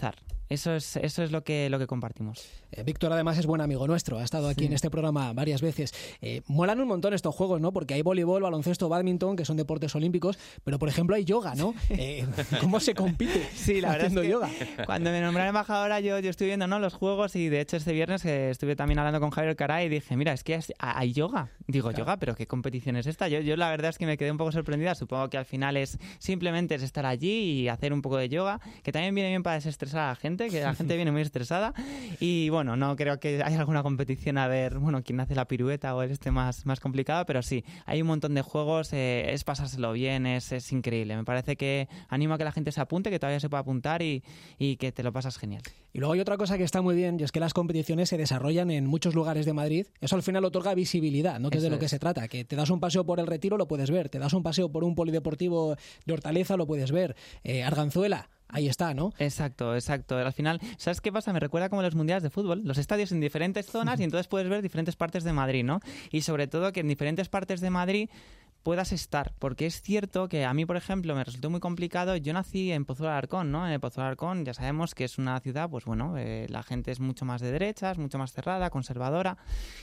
Eso es, eso es lo que, lo que compartimos. Eh, Víctor además es buen amigo nuestro, ha estado aquí sí. en este programa varias veces. Eh, molan un montón estos juegos, ¿no? Porque hay voleibol, baloncesto, bádminton, que son deportes olímpicos, pero por ejemplo hay yoga, ¿no? Eh, ¿Cómo se compite sí, la haciendo verdad es que yoga? Cuando me nombraron embajadora yo, yo estoy viendo, ¿no?, los juegos, y de hecho este viernes eh, estuve también hablando con Javier Caray y dije, mira, es que hay yoga. Digo, claro. yoga, pero ¿qué competición es esta? Yo, yo la verdad es que me quedé un poco sorprendida. Supongo que al final es simplemente es estar allí y hacer un poco de yoga, que también viene bien para desestresar a la gente, que la gente viene muy estresada. Y bueno, no creo que haya alguna competición a ver, bueno, quién hace la pirueta o el este más, más complicado, pero sí, hay un montón de juegos, eh, es pasárselo bien, es, es increíble. Me parece que animo a que la gente se apunte, que todavía se pueda apuntar y, y que te lo pasas genial. Y luego hay otra cosa que está muy bien, y es que las competiciones se desarrollan en muchos lugares de Madrid. Eso al final otorga visibilidad, ¿no? Que Eso es de lo que es. se trata, que te das un paseo por el Retiro, lo puedes ver, te das un paseo por un polideportivo de Hortaleza, lo puedes ver, eh, Arganzuela, ahí está, ¿no? Exacto, exacto. Al final, ¿sabes qué pasa? Me recuerda como los mundiales de fútbol, los estadios en diferentes zonas y entonces puedes ver diferentes partes de Madrid, ¿no? Y sobre todo que en diferentes partes de Madrid puedas estar, porque es cierto que a mí, por ejemplo, me resultó muy complicado. Yo nací en Pozuelo de Alarcón, ¿no? En Pozuelo de Alarcón ya sabemos que es una ciudad, pues bueno, eh, la gente es mucho más de derechas, mucho más cerrada, conservadora,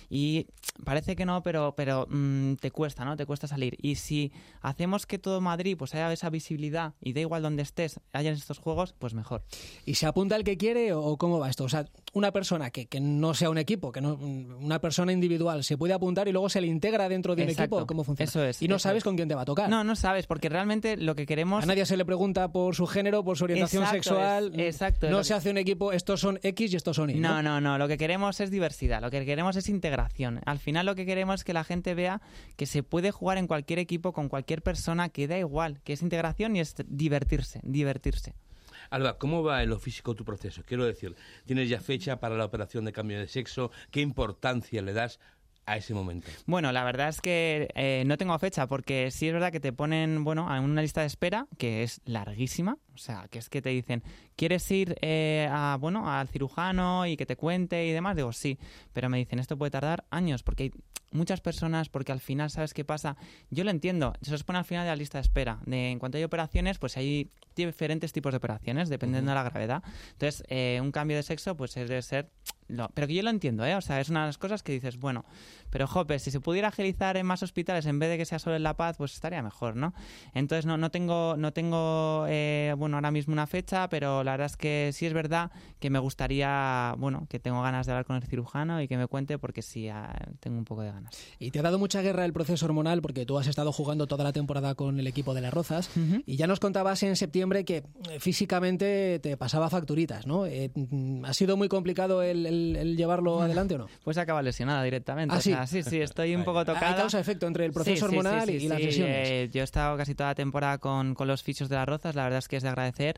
y parece que no, pero pero mmm, te cuesta, ¿no? Te cuesta salir. Y si hacemos que todo Madrid pues haya esa visibilidad y da igual donde estés, hayan estos juegos, pues mejor. ¿Y se apunta el que quiere o cómo va esto? O sea, una persona que, que no sea un equipo, que no una persona individual, ¿se puede apuntar y luego se le integra dentro de un Exacto. equipo? ¿Cómo funciona? Eso es. Y no sabes es. con quién te va a tocar. No, no sabes, porque realmente lo que queremos... A nadie se le pregunta por su género, por su orientación exacto, sexual. Es, exacto. No es se hace un equipo, estos son X y estos son Y. No, no, no. Lo que queremos es diversidad. Lo que queremos es integración. Al final lo que queremos es que la gente vea que se puede jugar en cualquier equipo, con cualquier persona, que da igual, que es integración y es divertirse, divertirse. Alba, ¿cómo va en lo físico tu proceso? Quiero decir, ¿tienes ya fecha para la operación de cambio de sexo? ¿Qué importancia le das a ese momento? Bueno, la verdad es que eh, no tengo fecha, porque sí es verdad que te ponen, bueno, en una lista de espera que es larguísima. O sea, que es que te dicen, ¿quieres ir eh, a, bueno, al cirujano y que te cuente y demás? Digo, sí, pero me dicen, esto puede tardar años, porque hay muchas personas, porque al final, ¿sabes qué pasa? Yo lo entiendo, se os pone al final de la lista de espera. De, en cuanto hay operaciones, pues hay diferentes tipos de operaciones, dependiendo uh-huh. de la gravedad. Entonces, eh, un cambio de sexo, pues debe ser... No, pero que yo lo entiendo, ¿eh? O sea, es una de las cosas que dices, bueno, pero jope, si se pudiera agilizar en más hospitales en vez de que sea solo en La Paz, pues estaría mejor, ¿no? Entonces no, no tengo, no tengo eh, bueno, ahora mismo una fecha, pero la verdad es que sí es verdad que me gustaría, bueno, que tengo ganas de hablar con el cirujano y que me cuente, porque sí, eh, tengo un poco de ganas. Y te ha dado mucha guerra el proceso hormonal, porque tú has estado jugando toda la temporada con el equipo de Las Rozas, uh-huh. y ya nos contabas en septiembre que eh, físicamente te pasaba facturitas, ¿no? Eh, ¿Ha sido muy complicado el, el, el llevarlo adelante o no? Pues acaba lesionada directamente. ¿Ah, o sí? sea, sí, sí, estoy un poco tocada. Hay causa-efecto entre el proceso sí, hormonal sí, sí, sí, y las sí. lesiones. Eh, yo he estado casi toda la temporada con, con los fisios de Las Rozas, la verdad es que es de agradecer,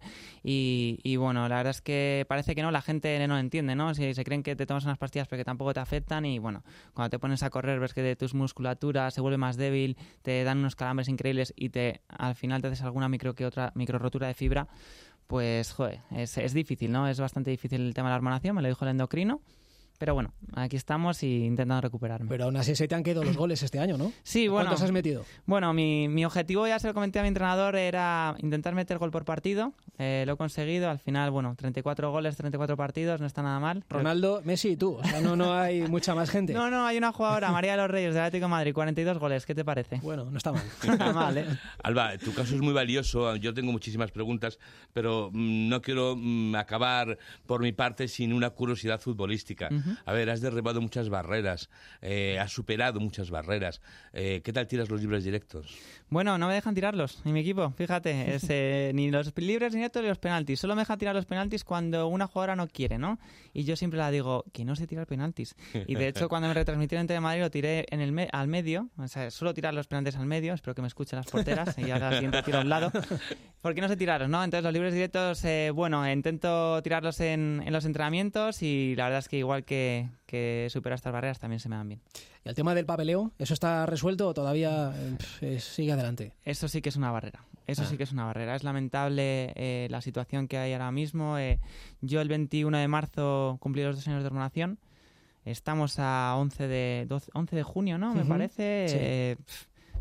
y, y bueno, la verdad es que parece que no, la gente no entiende, ¿no? Si se creen que te tomas unas pastillas pero que tampoco te afectan, y bueno, cuando te pones a correr ves que de tus musculaturas se vuelve más débil, te dan unos calambres increíbles y te al final te haces alguna micro que otra micro rotura de fibra, pues joder, es, es difícil, ¿no? Es bastante difícil el tema de la hormonación, me lo dijo el endocrino. Pero bueno, aquí estamos y intentando recuperarme. Pero aún así se te han quedado los goles este año, ¿no? Sí, bueno. ¿Cuántos has metido? Bueno, mi, mi objetivo, ya se lo comenté a mi entrenador, era intentar meter gol por partido. Eh, lo he conseguido. Al final, bueno, treinta y cuatro goles, treinta y cuatro partidos, no está nada mal. Ronaldo, Messi y tú. O sea, no, no hay mucha más gente. No, no, hay una jugadora, María de los Reyes, del Atlético de Madrid, cuarenta y dos goles. ¿Qué te parece? Bueno, no está mal. No está mal, ¿eh? Alba, tu caso es muy valioso. Yo tengo muchísimas preguntas, pero mmm, no quiero mmm, acabar por mi parte sin una curiosidad futbolística. Uh-huh. A ver, has derribado muchas barreras, eh, has superado muchas barreras. Eh, ¿Qué tal tiras los libres directos? Bueno, no me dejan tirarlos, ni mi equipo, fíjate, es, eh, ni los libres directos ni los penaltis. Solo me dejan tirar los penaltis cuando una jugadora no quiere, ¿no? Y yo siempre la digo, que no se tira penaltis. Y de hecho, cuando me retransmitieron en Telemadrid lo tiré en el me- al medio, o sea, suelo tirar los penaltis al medio, espero que me escuchen las porteras, y ahora siguiente tiro a un lado. ¿Por qué no sé tirarlos, no? Entonces los libres directos, eh, bueno, intento tirarlos en, en los entrenamientos, y la verdad es que igual que, que superar estas barreras también se me dan bien. ¿Y el tema del papeleo, eso está resuelto o todavía eh, sigue adelante? Eso sí que es una barrera, eso ah. sí que es una barrera. Es lamentable eh, la situación que hay ahora mismo. Eh, yo el veintiuno de marzo cumplí los dos años de hormonación. Estamos a once de, doce, once de junio, ¿no? Me uh-huh. parece. Sí. Eh,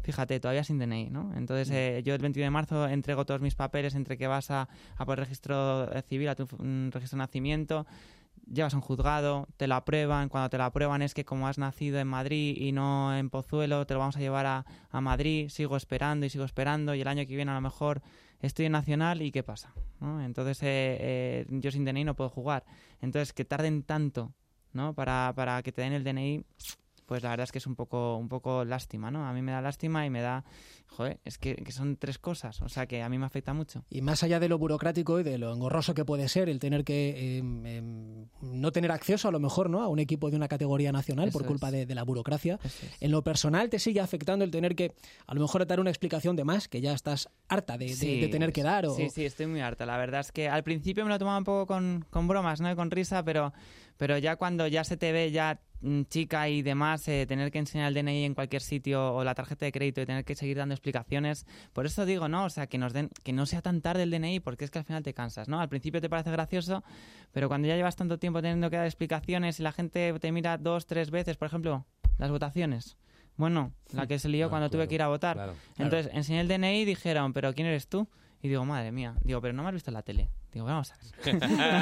fíjate, todavía sin D N I, ¿no? Entonces, eh, yo el veintiuno de marzo entrego todos mis papeles entre que vas a, a por el registro civil, a tu um, registro de nacimiento, llevas a un juzgado, te lo aprueban, cuando te lo aprueban es que como has nacido en Madrid y no en Pozuelo, te lo vamos a llevar a, a Madrid, sigo esperando y sigo esperando y el año que viene a lo mejor estoy en Nacional y ¿qué pasa? ¿No? Entonces, eh, eh, yo sin D N I no puedo jugar. Entonces, que tarden tanto, ¿no? para, para que te den el D N I... pues la verdad es que es un poco un poco lástima, ¿no? A mí me da lástima y me da... Joder, es que, que son tres cosas, o sea que a mí me afecta mucho. Y más allá de lo burocrático y de lo engorroso que puede ser el tener que eh, eh, no tener acceso a lo mejor, ¿no?, a un equipo de una categoría nacional Eso por culpa de, de la burocracia, Eso es. en lo personal te sigue afectando el tener que a lo mejor dar una explicación de más, que ya estás harta de, Sí, de, de tener que dar. O... Sí, sí, estoy muy harta. La verdad es que al principio me lo tomaba un poco con, con bromas, ¿no?, y con risa, pero, pero ya cuando ya se te ve ya chica y demás, eh, tener que enseñar el D N I en cualquier sitio o la tarjeta de crédito y tener que seguir dando explicaciones, por eso digo, ¿no? O sea, que nos den, que no sea tan tarde el D N I, porque es que al final te cansas, ¿no? Al principio te parece gracioso, pero cuando ya llevas tanto tiempo teniendo que dar explicaciones y la gente te mira dos, tres veces, por ejemplo, las votaciones. Bueno, la que se lió Ah, cuando claro, tuve que ir a votar. claro, claro. Entonces, enseñé el D N I y dijeron, ¿pero quién eres tú? Y digo, madre mía. Digo, pero no me has visto en la tele. Digo, vamos a ver.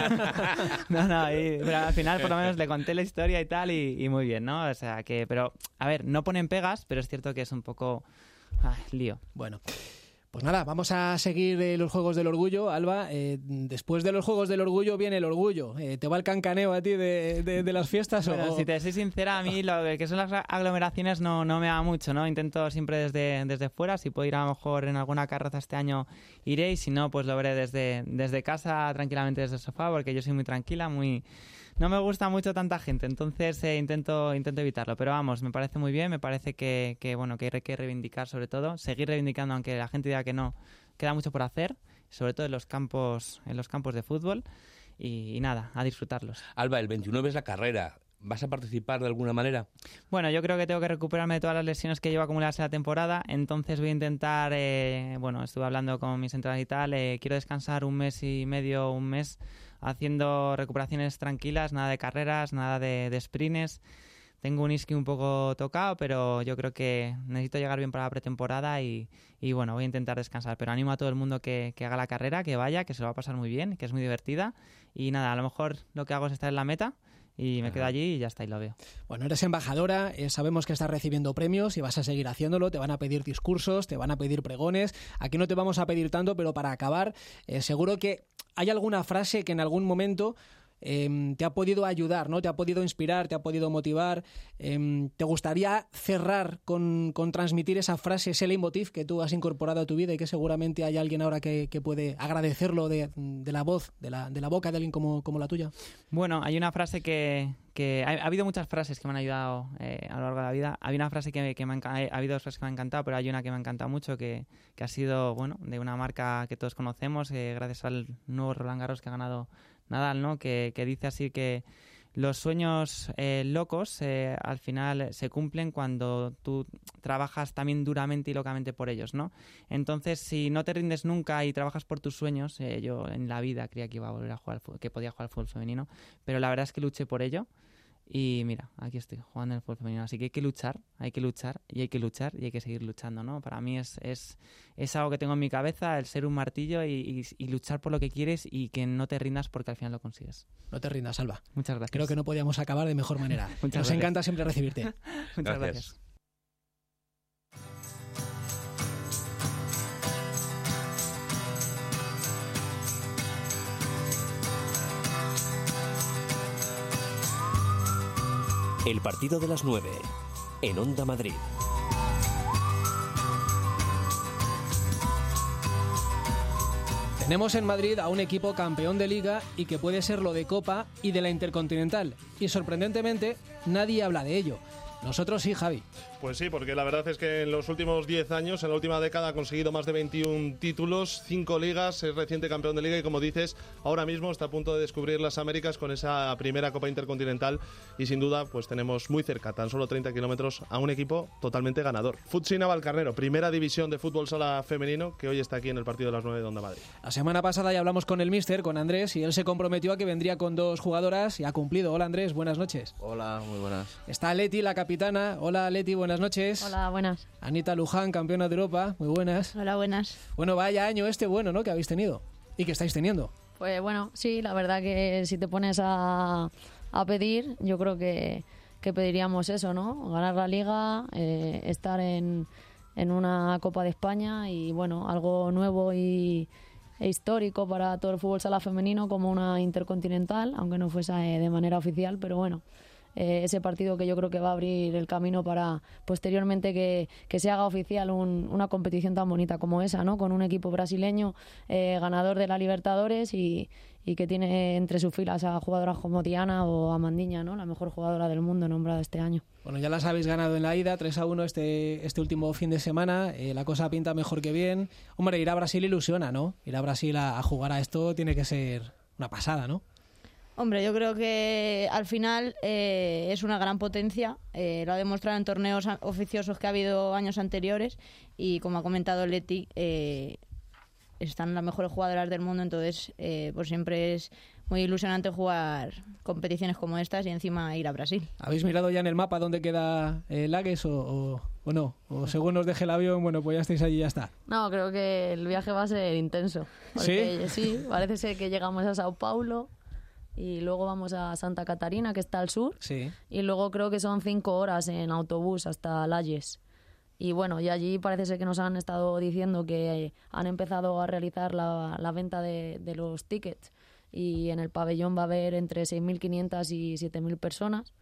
no, no, y, pero al final por lo menos le conté la historia y tal y, y muy bien, ¿no? O sea que, pero, a ver, no ponen pegas, pero es cierto que es un poco ay, lío. Bueno. Pues nada, vamos a seguir eh, los Juegos del Orgullo. Alba, eh, después de los Juegos del Orgullo viene el orgullo. Eh, ¿Te va el cancaneo a ti de, de, de las fiestas? Bueno, o... si te soy sincera, a mí lo que son las aglomeraciones no, no me va mucho, ¿no? Intento siempre desde, desde fuera. Si puedo ir a lo mejor en alguna carroza este año, iré. Y si no, pues lo veré desde, desde casa, tranquilamente desde el sofá, porque yo soy muy tranquila, muy... No me gusta mucho tanta gente, entonces eh, intento intento evitarlo. Pero vamos, me parece muy bien, me parece que, que bueno que hay que reivindicar sobre todo, seguir reivindicando aunque la gente diga que no, queda mucho por hacer, sobre todo en los campos en los campos de fútbol y, y nada, a disfrutarlos. Alba, el veintinueve es la carrera. ¿Vas a participar de alguna manera? Bueno, yo creo que tengo que recuperarme de todas las lesiones que llevo acumuladas en la temporada, entonces voy a intentar, eh, bueno, estuve hablando con mis entrenadores y tal, eh, quiero descansar un mes y medio, un mes, haciendo recuperaciones tranquilas, nada de carreras, nada de, de sprints. Tengo un isqui un poco tocado, pero yo creo que necesito llegar bien para la pretemporada y, y bueno, voy a intentar descansar. Pero animo a todo el mundo que, que haga la carrera, que vaya, que se lo va a pasar muy bien, que es muy divertida. Y nada, a lo mejor lo que hago es estar en la meta y me Ajá. quedo allí y ya está, y lo veo. Bueno, eres embajadora, eh, sabemos que estás recibiendo premios y vas a seguir haciéndolo, te van a pedir discursos, te van a pedir pregones, aquí no te vamos a pedir tanto, pero para acabar, eh, seguro que hay alguna frase que en algún momento eh, te ha podido ayudar, ¿no? Te ha podido inspirar, te ha podido motivar. Eh, ¿Te gustaría cerrar con, con transmitir esa frase, ese leitmotiv que tú has incorporado a tu vida y que seguramente hay alguien ahora que, que puede agradecerlo de, de la voz, de la, de la boca de alguien como, como la tuya? Bueno, hay una frase que... que ha, ha habido muchas frases que me han ayudado eh, a lo largo de la vida. Hay una frase que, que me ha, ha habido dos frases que me han encantado, pero hay una que me ha encantado mucho que, que ha sido, bueno, de una marca que todos conocemos, eh, gracias al nuevo Roland Garros que ha ganado Nadal, ¿no? Que, que dice así que los sueños eh, locos eh, al final se cumplen cuando tú trabajas también duramente y locamente por ellos, ¿no? Entonces, si no te rindes nunca y trabajas por tus sueños, eh, yo en la vida creía que iba a volver a jugar al fútbol, que podía jugar al fútbol femenino, pero la verdad es que luché por ello. Y mira, aquí estoy jugando en el fútbol femenino. Así que hay que luchar, hay que luchar y hay que luchar y hay que seguir luchando, ¿no? Para mí es, es, es algo que tengo en mi cabeza, el ser un martillo y, y, y luchar por lo que quieres y que no te rindas porque al final lo consigues. No te rindas, Alba. Muchas gracias. Creo que no podíamos acabar de mejor manera. Muchas Nos gracias. encanta siempre recibirte. Muchas gracias. gracias. El partido de las nueve, en Onda Madrid. Tenemos en Madrid a un equipo campeón de Liga y que puede serlo de Copa y de la Intercontinental. Y sorprendentemente, nadie habla de ello. Nosotros sí, Javi. Pues sí, porque la verdad es que en los últimos diez años, en la última década, ha conseguido más de veintiún títulos, cinco ligas, es reciente campeón de Liga y, como dices, ahora mismo está a punto de descubrir las Américas con esa primera Copa Intercontinental y, sin duda, pues tenemos muy cerca, tan solo treinta kilómetros, a un equipo totalmente ganador. Futsi Navalcarnero, primera división de fútbol sala femenino, que hoy está aquí en el partido de las nueve de Onda Madrid. La semana pasada ya hablamos con el míster, con Andrés, y él se comprometió a que vendría con dos jugadoras y ha cumplido. Hola Andrés, buenas noches. Hola, muy buenas. Está Leti, la capitana capitana. Hola Leti, buenas noches. Hola, buenas. Anita Luján, campeona de Europa, muy buenas. Hola, buenas. Bueno, vaya año este bueno, ¿no?, que habéis tenido y que estáis teniendo. Pues bueno, sí, la verdad que si te pones a, a pedir, yo creo que, que pediríamos eso, ¿no? Ganar la Liga, eh, estar en, en una Copa de España y bueno, algo nuevo y e histórico para todo el fútbol sala femenino como una Intercontinental, aunque no fuese de manera oficial, pero bueno, eh, ese partido que yo creo que va a abrir el camino para posteriormente que, que se haga oficial un, una competición tan bonita como esa, ¿no? Con un equipo brasileño eh, ganador de la Libertadores y, y que tiene entre sus filas a jugadoras como Diana o Amandiña, ¿no?, la mejor jugadora del mundo nombrada este año. Bueno, ya las habéis ganado en la ida, tres a uno este, este último fin de semana, eh, la cosa pinta mejor que bien. Hombre, ir a Brasil ilusiona, ¿no? Ir a Brasil a, a jugar a esto tiene que ser una pasada, ¿no? Hombre, yo creo que al final eh, es una gran potencia, eh, lo ha demostrado en torneos oficiosos que ha habido años anteriores y como ha comentado Leti, eh, están las mejores jugadoras del mundo, entonces eh, pues siempre es muy ilusionante jugar competiciones como estas y encima ir a Brasil. ¿Habéis mirado ya en el mapa dónde queda eh, Lagues o, o, o no? O según os deje el avión, bueno, pues ya estáis allí y ya está. No, creo que el viaje va a ser intenso. Porque, ¿sí? Sí, parece ser que llegamos a Sao Paulo y luego vamos a Santa Catarina, que está al sur, sí. Y luego creo que son cinco horas en autobús hasta Layes. Y bueno, y allí parece ser que nos han estado diciendo que han empezado a realizar la, la venta de, de los tickets y en el pabellón va a haber entre seis mil quinientas y siete mil personas.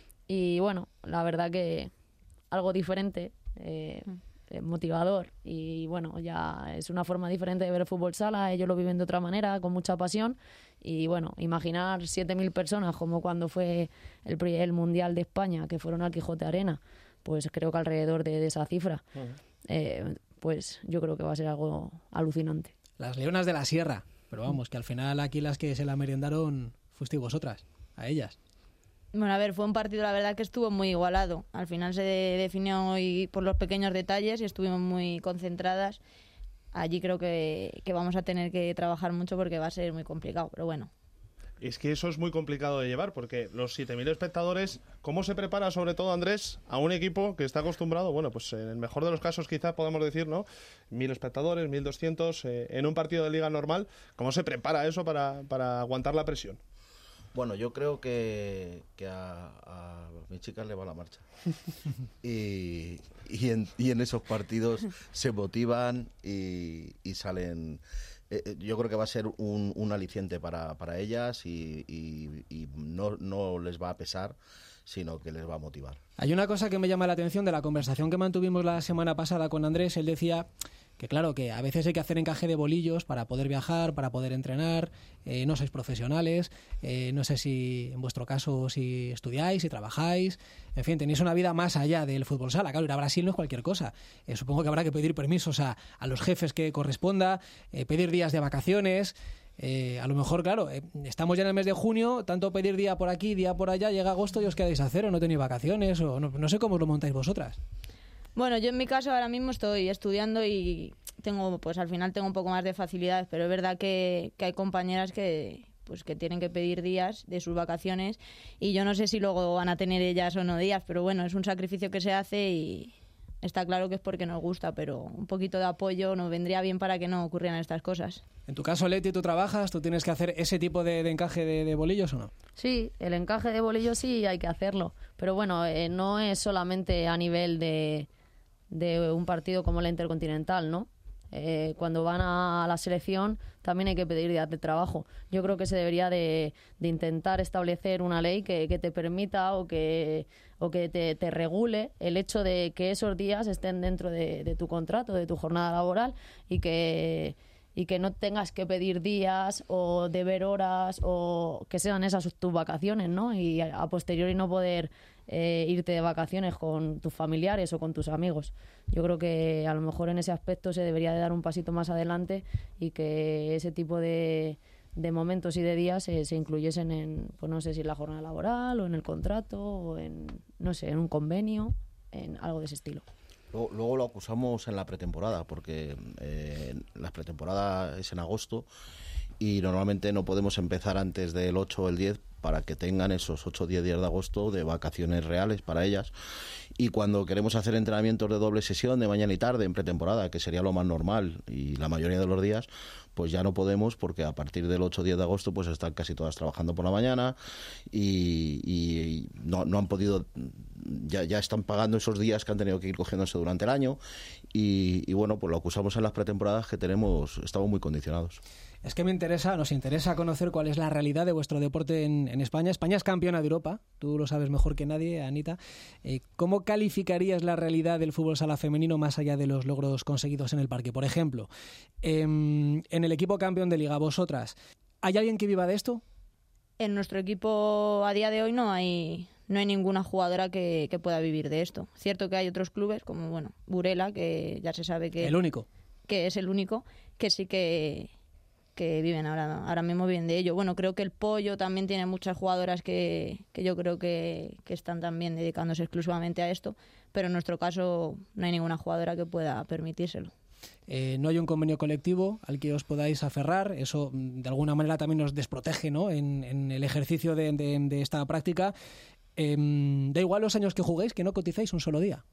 Y bueno, la verdad que algo diferente, eh, eh, motivador y bueno, ya es una forma diferente de ver el fútbol sala, ellos lo viven de otra manera, con mucha pasión y bueno, imaginar siete mil personas como cuando fue el, el Mundial de España, que fueron al Quijote Arena, pues creo que alrededor de, de esa cifra, uh-huh. eh, pues yo creo que va a ser algo alucinante. Las Leonas de la Sierra, pero vamos, que al final aquí las que se la merendaron fuisteis vosotras, a ellas. Bueno, a ver, fue un partido, la verdad, que estuvo muy igualado. Al final se definió y por los pequeños detalles y estuvimos muy concentradas. Allí creo que, que vamos a tener que trabajar mucho porque va a ser muy complicado, pero bueno. Es que eso es muy complicado de llevar, porque los siete mil espectadores, ¿cómo se prepara, sobre todo, Andrés, a un equipo que está acostumbrado, bueno, pues en el mejor de los casos quizás podamos decir, ¿no?, mil espectadores, mil doscientos, eh, en un partido de liga normal, ¿cómo se prepara eso para, para aguantar la presión? Bueno, yo creo que, que a, a mis chicas le va la marcha. y, y, en, y en esos partidos se motivan y, y salen... Eh, yo creo que va a ser un, un aliciente para, para ellas y, y, y no, no les va a pesar, sino que les va a motivar. Hay una cosa que me llama la atención de la conversación que mantuvimos la semana pasada con Andrés. Él decía que claro, que a veces hay que hacer encaje de bolillos para poder viajar, para poder entrenar, eh, no sois profesionales, eh, no sé si en vuestro caso si estudiáis, si trabajáis, en fin, tenéis una vida más allá del fútbol sala. Claro, ir a Brasil no es cualquier cosa, eh, supongo que habrá que pedir permisos a, a los jefes que corresponda, eh, pedir días de vacaciones. Eh, a lo mejor, claro, eh, estamos ya en el mes de junio, tanto pedir día por aquí, día por allá, llega agosto y os quedáis a cero, no tenéis vacaciones, o no, no sé cómo os lo montáis vosotras. Bueno, yo en mi caso ahora mismo estoy estudiando y tengo, pues al final tengo un poco más de facilidades, pero es verdad que, que hay compañeras que, pues que tienen que pedir días de sus vacaciones y yo no sé si luego van a tener ellas o no días, pero bueno, es un sacrificio que se hace y está claro que es porque nos gusta, pero un poquito de apoyo nos vendría bien para que no ocurrieran estas cosas. En tu caso, Leti, ¿tú trabajas? ¿Tú tienes que hacer ese tipo de, de encaje de, de bolillos o no? Sí, el encaje de bolillos sí hay que hacerlo, pero bueno, eh, no es solamente a nivel de, de un partido como la Intercontinental, ¿no? Eh, cuando van a la selección también hay que pedir días de trabajo. Yo creo que se debería de, de intentar establecer una ley que, que te permita o que, o que te, te regule el hecho de que esos días estén dentro de, de tu contrato, de tu jornada laboral y que, y que no tengas que pedir días o deber horas o que sean esas tus vacaciones, ¿no? Y a, a posteriori no poder eh, irte de vacaciones con tus familiares o con tus amigos. Yo creo que a lo mejor en ese aspecto se debería de dar un pasito más adelante y que ese tipo de, de momentos y de días se, se incluyesen en, pues no sé si en la jornada laboral o en el contrato o en, no sé, en un convenio, en algo de ese estilo. Luego, luego lo acusamos en la pretemporada, porque eh, la pretemporada es en agosto y normalmente no podemos empezar antes del ocho o el diez para que tengan esos ocho o diez días de agosto de vacaciones reales para ellas. Y cuando queremos hacer entrenamientos de doble sesión de mañana y tarde en pretemporada, que sería lo más normal y la mayoría de los días, pues ya no podemos, porque a partir del ocho o diez de agosto pues están casi todas trabajando por la mañana y, y no, no han podido, ya, ya están pagando esos días que han tenido que ir cogiéndose durante el año y, y bueno, pues lo acusamos en las pretemporadas que tenemos, estamos muy condicionados. Es que me interesa, nos interesa conocer cuál es la realidad de vuestro deporte en, en España. España es campeona de Europa, tú lo sabes mejor que nadie, Anita. Eh, ¿Cómo calificarías la realidad del fútbol sala femenino más allá de los logros conseguidos en el parque? Por ejemplo, eh, en el equipo campeón de Liga, vosotras, ¿hay alguien que viva de esto? En nuestro equipo a día de hoy no hay no hay ninguna jugadora que, que pueda vivir de esto. Cierto que hay otros clubes como bueno Burela, que ya se sabe que... El único. Que es el único, que sí que... que viven ahora, ahora mismo viven de ello. Bueno, creo que el Pollo también tiene muchas jugadoras que, que yo creo que, que están también dedicándose exclusivamente a esto, pero en nuestro caso no hay ninguna jugadora que pueda permitírselo. Eh, no hay un convenio colectivo al que os podáis aferrar, eso de alguna manera también os desprotege, ¿no?, en, en el ejercicio de, de, de esta práctica. Eh, da igual los años que juguéis, que no cotizáis un solo día.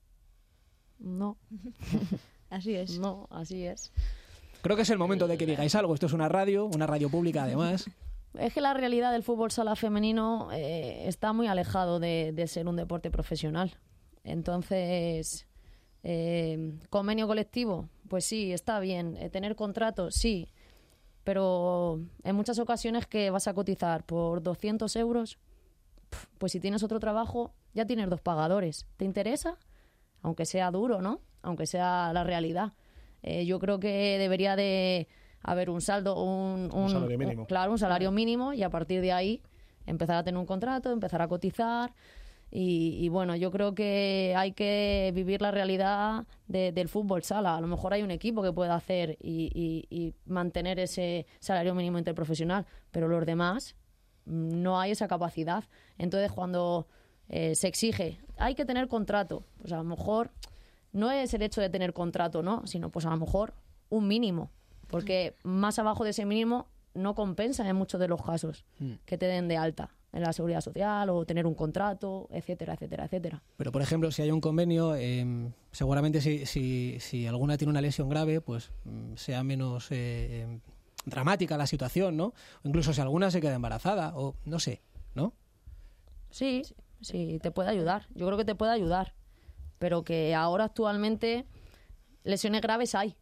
No, así es. No, así es. Creo que es el momento de que digáis algo. Esto es una radio, una radio pública además. Es que la realidad del fútbol sala femenino eh, está muy alejado de, de ser un deporte profesional. Entonces, eh, ¿convenio colectivo? Pues sí, está bien. Eh, ¿Tener contrato? Sí. Pero en muchas ocasiones que vas a cotizar por doscientos euros, pues si tienes otro trabajo, ya tienes dos pagadores. ¿Te interesa? Aunque sea duro, ¿no? Aunque sea la realidad. Eh, yo creo que debería de haber un saldo, un, un, un salario mínimo. Un, claro, un salario mínimo y a partir de ahí empezar a tener un contrato, empezar a cotizar y, y bueno, yo creo que hay que vivir la realidad de, del fútbol sala. A lo mejor hay un equipo que pueda hacer y, y, y mantener ese salario mínimo interprofesional, pero los demás no hay esa capacidad. Entonces cuando eh, se exige, hay que tener contrato, pues a lo mejor... No es el hecho de tener contrato, ¿no? Sino pues a lo mejor un mínimo. Porque más abajo de ese mínimo no compensa en muchos de los casos que te den de alta en la seguridad social o tener un contrato, etcétera, etcétera, etcétera. Pero, por ejemplo, si hay un convenio, eh, seguramente si, si, si alguna tiene una lesión grave, pues sea menos eh, dramática la situación, ¿no? O incluso si alguna se queda embarazada, o no sé, ¿no? Sí, sí, te puede ayudar. Yo creo que te puede ayudar. Pero que ahora actualmente lesiones graves hay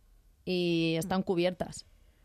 y están cubiertas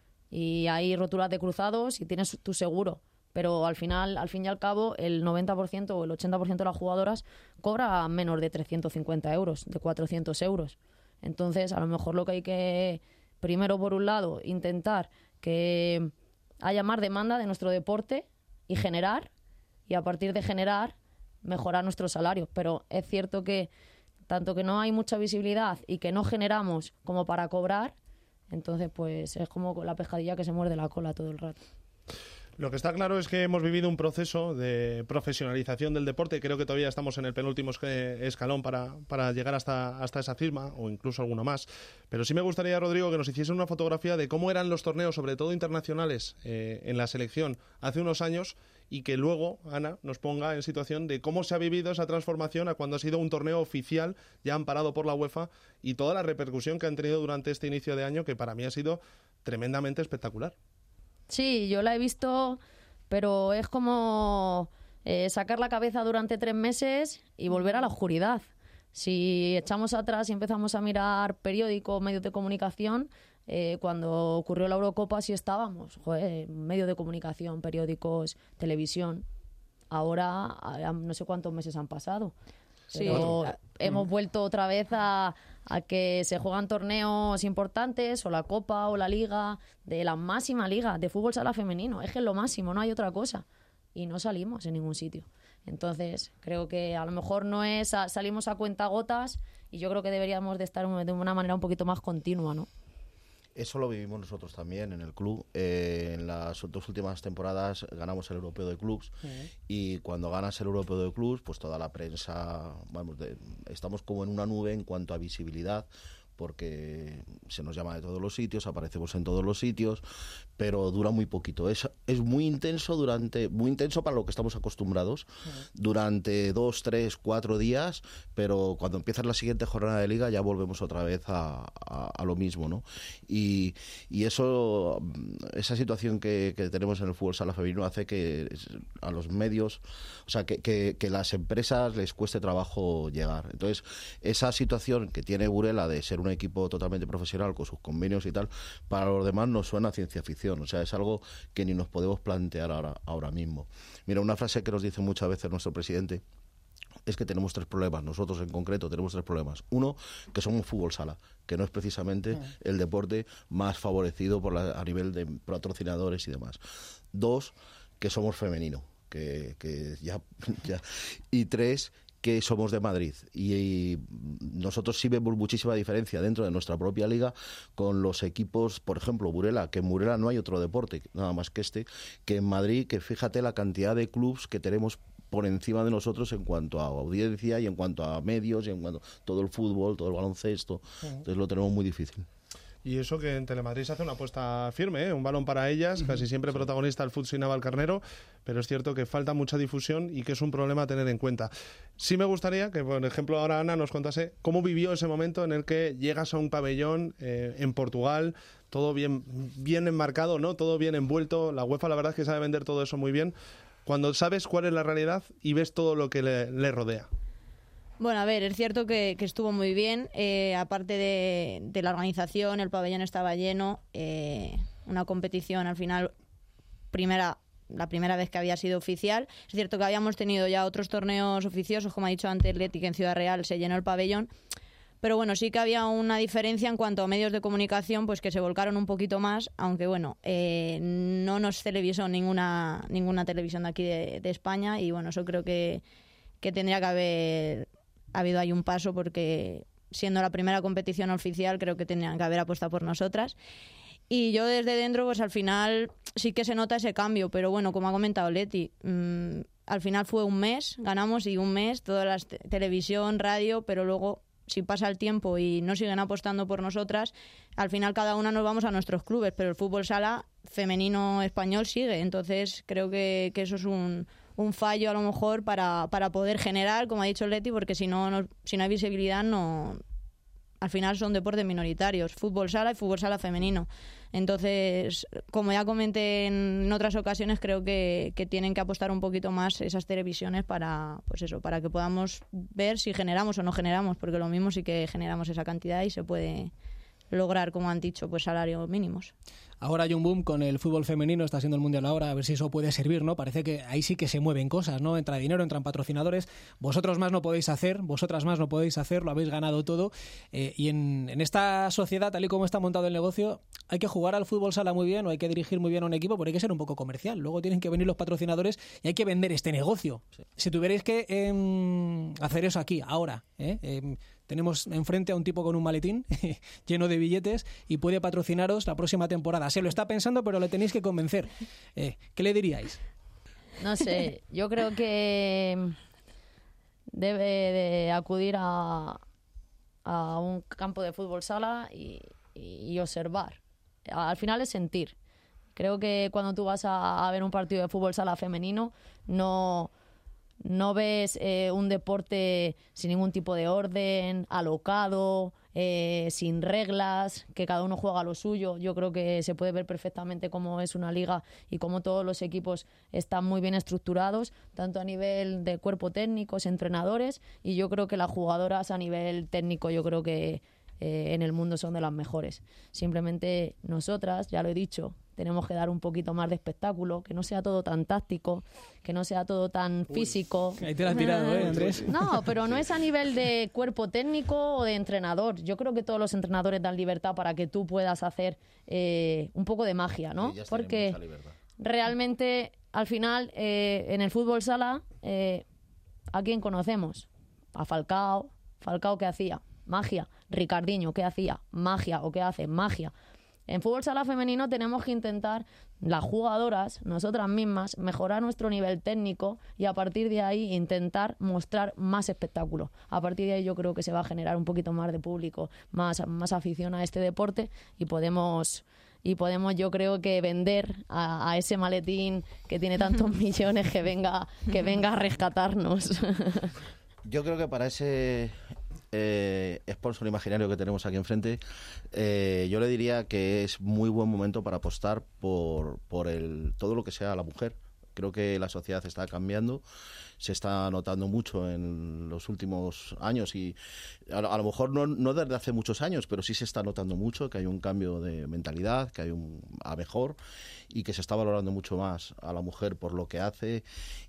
y hay roturas de cruzados y tienes tu seguro, pero al final, al fin y al cabo, el noventa por ciento o el ochenta por ciento de las jugadoras cobra menos de trescientos cincuenta euros, de cuatrocientos euros. Entonces, a lo mejor lo que hay que, primero por un lado, intentar que haya más demanda de nuestro deporte y generar, y a partir de generar mejorar nuestros salarios, pero es cierto que tanto que no hay mucha visibilidad y que no generamos como para cobrar, entonces pues es como la pescadilla que se muerde la cola todo el rato. Lo que está claro es que hemos vivido un proceso de profesionalización del deporte. Creo que todavía estamos en el penúltimo escalón para, para llegar hasta, hasta esa cima, o incluso alguno más. Pero sí me gustaría, Rodrigo, que nos hiciese una fotografía de cómo eran los torneos, sobre todo internacionales, eh, en la selección hace unos años, y que luego, Ana, nos ponga en situación de cómo se ha vivido esa transformación a cuando ha sido un torneo oficial, ya amparado por la UEFA, y toda la repercusión que han tenido durante este inicio de año, que para mí ha sido tremendamente espectacular. Sí, yo la he visto, pero es como eh, sacar la cabeza durante tres meses y volver a la oscuridad. Si echamos atrás y empezamos a mirar periódicos, medios de comunicación, eh, cuando ocurrió la Eurocopa sí estábamos, joder, medios de comunicación, periódicos, televisión. Ahora no sé cuántos meses han pasado. Sí, pero hemos vuelto otra vez a, a que se juegan torneos importantes, o la Copa o la Liga, de la máxima liga de fútbol sala femenino. Es que es lo máximo, no hay otra cosa. Y no salimos en ningún sitio. Entonces, creo que a lo mejor no es a, salimos a cuentagotas, y yo creo que deberíamos de estar de una manera un poquito más continua, ¿no? Eso lo vivimos nosotros también en el club. Eh, en las dos últimas temporadas ganamos el Europeo de Clubs, uh-huh. y cuando ganas el Europeo de Clubs, pues toda la prensa, vamos, de, estamos como en una nube en cuanto a visibilidad, porque se nos llama de todos los sitios, aparecemos en todos los sitios, pero dura muy poquito. Es, es muy intenso durante, muy intenso para lo que estamos acostumbrados, durante dos, tres, cuatro días, pero cuando empieza la siguiente jornada de liga ya volvemos otra vez a, a, a lo mismo, ¿no? Y, y eso, esa situación que, que tenemos en el fútbol sala femenino hace que a los medios, o sea, que, que, que las empresas les cueste trabajo llegar. Entonces, esa situación que tiene Burela de ser un equipo totalmente profesional con sus convenios y tal, para los demás nos suena ciencia ficción. O sea, es algo que ni nos podemos plantear ahora, ahora mismo. Mira, una frase que nos dice muchas veces nuestro presidente es que tenemos tres problemas. Nosotros en concreto tenemos tres problemas. Uno, que somos fútbol sala, que no es precisamente el deporte más favorecido por la, a nivel de patrocinadores y demás. Dos, que somos femenino, que, que ya, ya. Y tres, que somos de Madrid y, y nosotros sí vemos muchísima diferencia dentro de nuestra propia liga con los equipos, por ejemplo, Burela, que en Burela no hay otro deporte, nada más que este, que en Madrid, que fíjate la cantidad de clubs que tenemos por encima de nosotros en cuanto a audiencia y en cuanto a medios y en cuanto a todo el fútbol, todo el baloncesto, entonces lo tenemos muy difícil. Y eso que en Telemadrid se hace una apuesta firme, ¿eh? Un balón para ellas, casi siempre sí. Protagonista el Futsi Navalcarnero, pero es cierto que falta mucha difusión y que es un problema a tener en cuenta. Sí me gustaría que, por ejemplo, ahora Ana nos contase cómo vivió ese momento en el que llegas a un pabellón eh, en Portugal, todo bien, bien enmarcado, ¿no? Todo bien envuelto. La UEFA la verdad es que sabe vender todo eso muy bien. Cuando sabes cuál es la realidad y ves todo lo que le, le rodea. Bueno, a ver, es cierto que, que estuvo muy bien, eh, aparte de, de la organización, el pabellón estaba lleno, eh, una competición al final, primera la primera vez que había sido oficial. Es cierto que habíamos tenido ya otros torneos oficiosos, como ha dicho antes Leti, que en Ciudad Real se llenó el pabellón, pero bueno, sí que había una diferencia en cuanto a medios de comunicación, pues que se volcaron un poquito más, aunque bueno, eh, no nos televisó ninguna, ninguna televisión de aquí de, de España, y bueno, eso creo que, que tendría que haber... Ha habido ahí un paso porque, siendo la primera competición oficial, creo que tenían que haber apostado por nosotras. Y yo desde dentro, pues al final sí que se nota ese cambio, pero bueno, como ha comentado Leti, mmm, al final fue un mes, ganamos y un mes, toda la te- televisión, radio, pero luego si pasa el tiempo y no siguen apostando por nosotras, al final cada una nos vamos a nuestros clubes, pero el fútbol sala femenino español sigue, entonces creo que, que eso es un... un fallo a lo mejor para, para poder generar, como ha dicho Leti, porque si no, no si no hay visibilidad, no al final son deportes minoritarios, fútbol sala y fútbol sala femenino. Entonces, como ya comenté en otras ocasiones, creo que, que tienen que apostar un poquito más esas televisiones para, pues eso, para que podamos ver si generamos o no generamos, porque lo mismo sí que generamos esa cantidad y se puede lograr, como han dicho, pues salarios mínimos. Ahora hay un boom con el fútbol femenino, está siendo el Mundial ahora, a ver si eso puede servir, ¿no? Parece que ahí sí que se mueven cosas, ¿no? Entra dinero, entran patrocinadores, vosotros más no podéis hacer, vosotras más no podéis hacer, lo habéis ganado todo, eh, y en, en esta sociedad, tal y como está montado el negocio, hay que jugar al fútbol sala muy bien o hay que dirigir muy bien a un equipo, pero hay que ser un poco comercial, luego tienen que venir los patrocinadores y hay que vender este negocio. Sí. Si tuvierais que eh, hacer eso aquí, ahora, ¿eh? eh tenemos enfrente a un tipo con un maletín lleno de billetes y puede patrocinaros la próxima temporada. Se lo está pensando, pero le tenéis que convencer. Eh, ¿Qué le diríais? No sé, yo creo que debe de acudir a, a un campo de fútbol sala y, y observar. Al final es sentir. Creo que cuando tú vas a, a ver un partido de fútbol sala femenino, no... No ves eh, un deporte sin ningún tipo de orden, alocado, eh, sin reglas, que cada uno juega lo suyo. Yo creo que se puede ver perfectamente cómo es una liga y cómo todos los equipos están muy bien estructurados, tanto a nivel de cuerpo técnicos, entrenadores, y yo creo que las jugadoras a nivel técnico yo creo que eh, en el mundo son de las mejores. Simplemente nosotras, ya lo he dicho, tenemos que dar un poquito más de espectáculo, que no sea todo tan táctico, que no sea todo tan Uy, físico. Ahí te la has tirado, ¿eh, Andrés? No, pero no es a nivel de cuerpo técnico o de entrenador. Yo creo que todos los entrenadores dan libertad para que tú puedas hacer eh, un poco de magia, ¿no? Porque realmente, al final, eh, en el fútbol sala, eh, ¿a quién conocemos? A Falcao. Falcao, ¿qué hacía? Magia. Ricardinho, ¿qué hacía? Magia. ¿O qué hace? Magia. En fútbol sala femenino tenemos que intentar, las jugadoras, nosotras mismas, mejorar nuestro nivel técnico y a partir de ahí intentar mostrar más espectáculo. A partir de ahí yo creo que se va a generar un poquito más de público, más, más afición a este deporte y podemos y podemos, yo creo que vender a, a ese maletín que tiene tantos millones que venga, que venga a rescatarnos. Yo creo que para ese eh, sponsor imaginario que tenemos aquí enfrente, eh, yo le diría que es muy buen momento para apostar por, por el, todo lo que sea la mujer. Creo que la sociedad está cambiando, se está notando mucho en los últimos años y a, a lo mejor no, no desde hace muchos años, pero sí se está notando mucho que hay un cambio de mentalidad, que hay un a mejor y que se está valorando mucho más a la mujer por lo que hace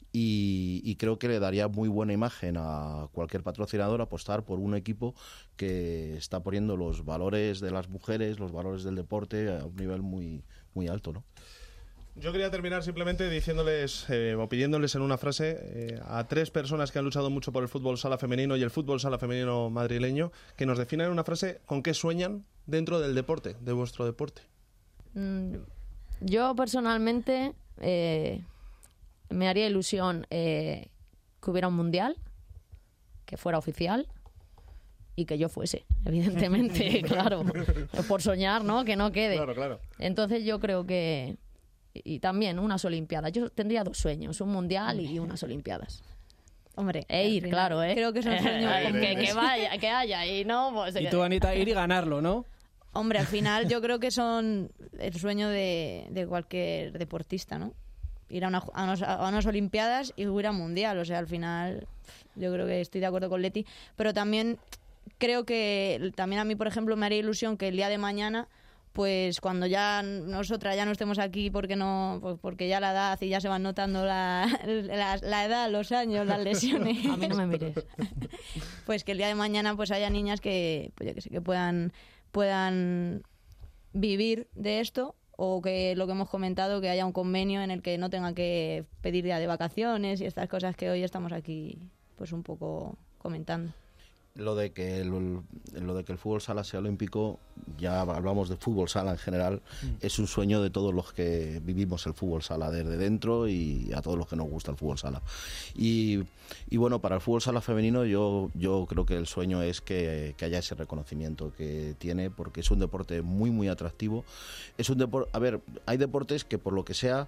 y, y creo que le daría muy buena imagen a cualquier patrocinador apostar por un equipo que está poniendo los valores de las mujeres, los valores del deporte a un nivel muy, muy alto, ¿no? Yo quería terminar simplemente diciéndoles eh, o pidiéndoles en una frase eh, a tres personas que han luchado mucho por el fútbol sala femenino y el fútbol sala femenino madrileño que nos definan en una frase con qué sueñan dentro del deporte, de vuestro deporte. Mm, yo personalmente eh, me haría ilusión eh, que hubiera un mundial, que fuera oficial y que yo fuese, evidentemente, claro, por soñar, ¿no? Que no quede. Claro, claro. Entonces yo creo que y también unas olimpiadas. Yo tendría dos sueños, un mundial y unas olimpiadas. Hombre, e ir, claro, ¿eh? Creo que es un sueño que, que vaya, que haya y no, pues... Y tú, Anita, ir y ganarlo, ¿no? Hombre, al final yo creo que son el sueño de, de cualquier deportista, ¿no? Ir a, una, a, unos, a unas olimpiadas y ir a un mundial. O sea, al final yo creo que estoy de acuerdo con Leti. Pero también creo que también a mí, por ejemplo, me haría ilusión que el día de mañana, pues cuando ya nosotras ya no estemos aquí porque no pues porque ya la edad y ya se van notando la, la, la edad, los años, las lesiones. A mí no me mires. Pues que el día de mañana pues haya niñas que, pues yo que sé, que puedan, puedan vivir de esto, o que lo que hemos comentado, que haya un convenio en el que no tengan que pedir día de vacaciones y estas cosas que hoy estamos aquí pues un poco comentando. Lo de que el, lo de que el fútbol sala sea olímpico, ya hablamos de fútbol sala en general, mm. es un sueño de todos los que vivimos el fútbol sala desde dentro y a todos los que nos gusta el fútbol sala. Y, y bueno, para el fútbol sala femenino yo, yo creo que el sueño es que, que haya ese reconocimiento que tiene, porque es un deporte muy muy atractivo. Es un deporte, a ver, hay deportes que por lo que sea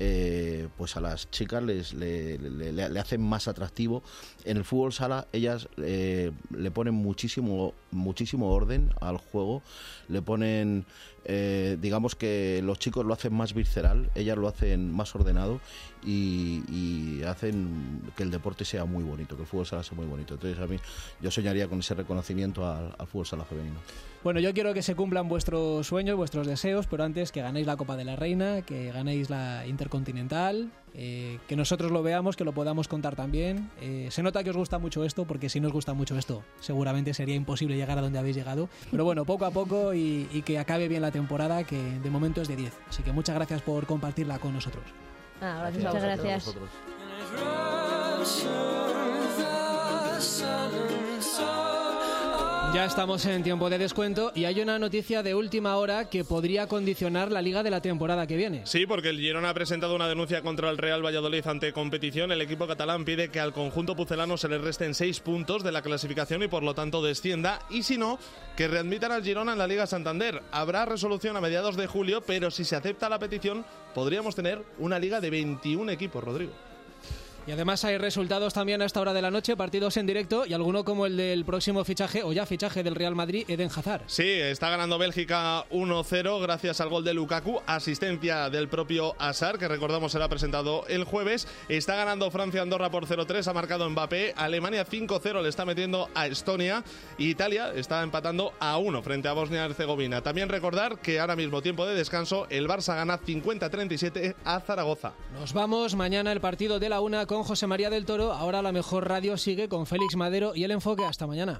Eh, pues a las chicas les le, le, le, le hacen más atractivo. En el fútbol sala ellas eh, le ponen muchísimo muchísimo orden al juego, le ponen eh, digamos que los chicos lo hacen más visceral, ellas lo hacen más ordenado y, y hacen que el deporte sea muy bonito, que el fútbol sala sea muy bonito. Entonces a mí yo soñaría con ese reconocimiento al, al fútbol sala femenino. Bueno, yo quiero que se cumplan vuestros sueños, vuestros deseos, pero antes que ganéis la Copa de la Reina, que ganéis la Intercontinental, eh, que nosotros lo veamos, que lo podamos contar también. Eh, se nota que os gusta mucho esto, porque si no os gusta mucho esto, seguramente sería imposible llegar a donde habéis llegado. Pero bueno, poco a poco y, y que acabe bien la temporada, que de momento es de diez. Así que muchas gracias por compartirla con nosotros. Ah, gracias, muchas a gracias. Ya estamos en tiempo de descuento y hay una noticia de última hora que podría condicionar la liga de la temporada que viene. Sí, porque el Girona ha presentado una denuncia contra el Real Valladolid ante competición. El equipo catalán pide que al conjunto pucelano se le resten seis puntos de la clasificación y por lo tanto descienda, y si no, que readmitan al Girona en la Liga Santander. Habrá resolución a mediados de julio, pero si se acepta la petición podríamos tener una liga de veintiún equipos, Rodrigo. Y además hay resultados también a esta hora de la noche, partidos en directo y alguno como el del próximo fichaje o ya fichaje del Real Madrid, Eden Hazard. Sí, está ganando Bélgica uno cero gracias al gol de Lukaku, asistencia del propio Hazard, que recordamos será presentado el jueves. Está ganando Francia-Andorra por cero tres, ha marcado Mbappé. Alemania cinco cero le está metiendo a Estonia. Y Italia está empatando a uno frente a Bosnia-Herzegovina. También recordar que ahora mismo tiempo de descanso, el Barça gana cincuenta a treinta y siete a Zaragoza. Nos vamos, mañana el partido de la una con José María del Toro. Ahora la mejor radio sigue con Félix Madero y El Enfoque. Hasta mañana.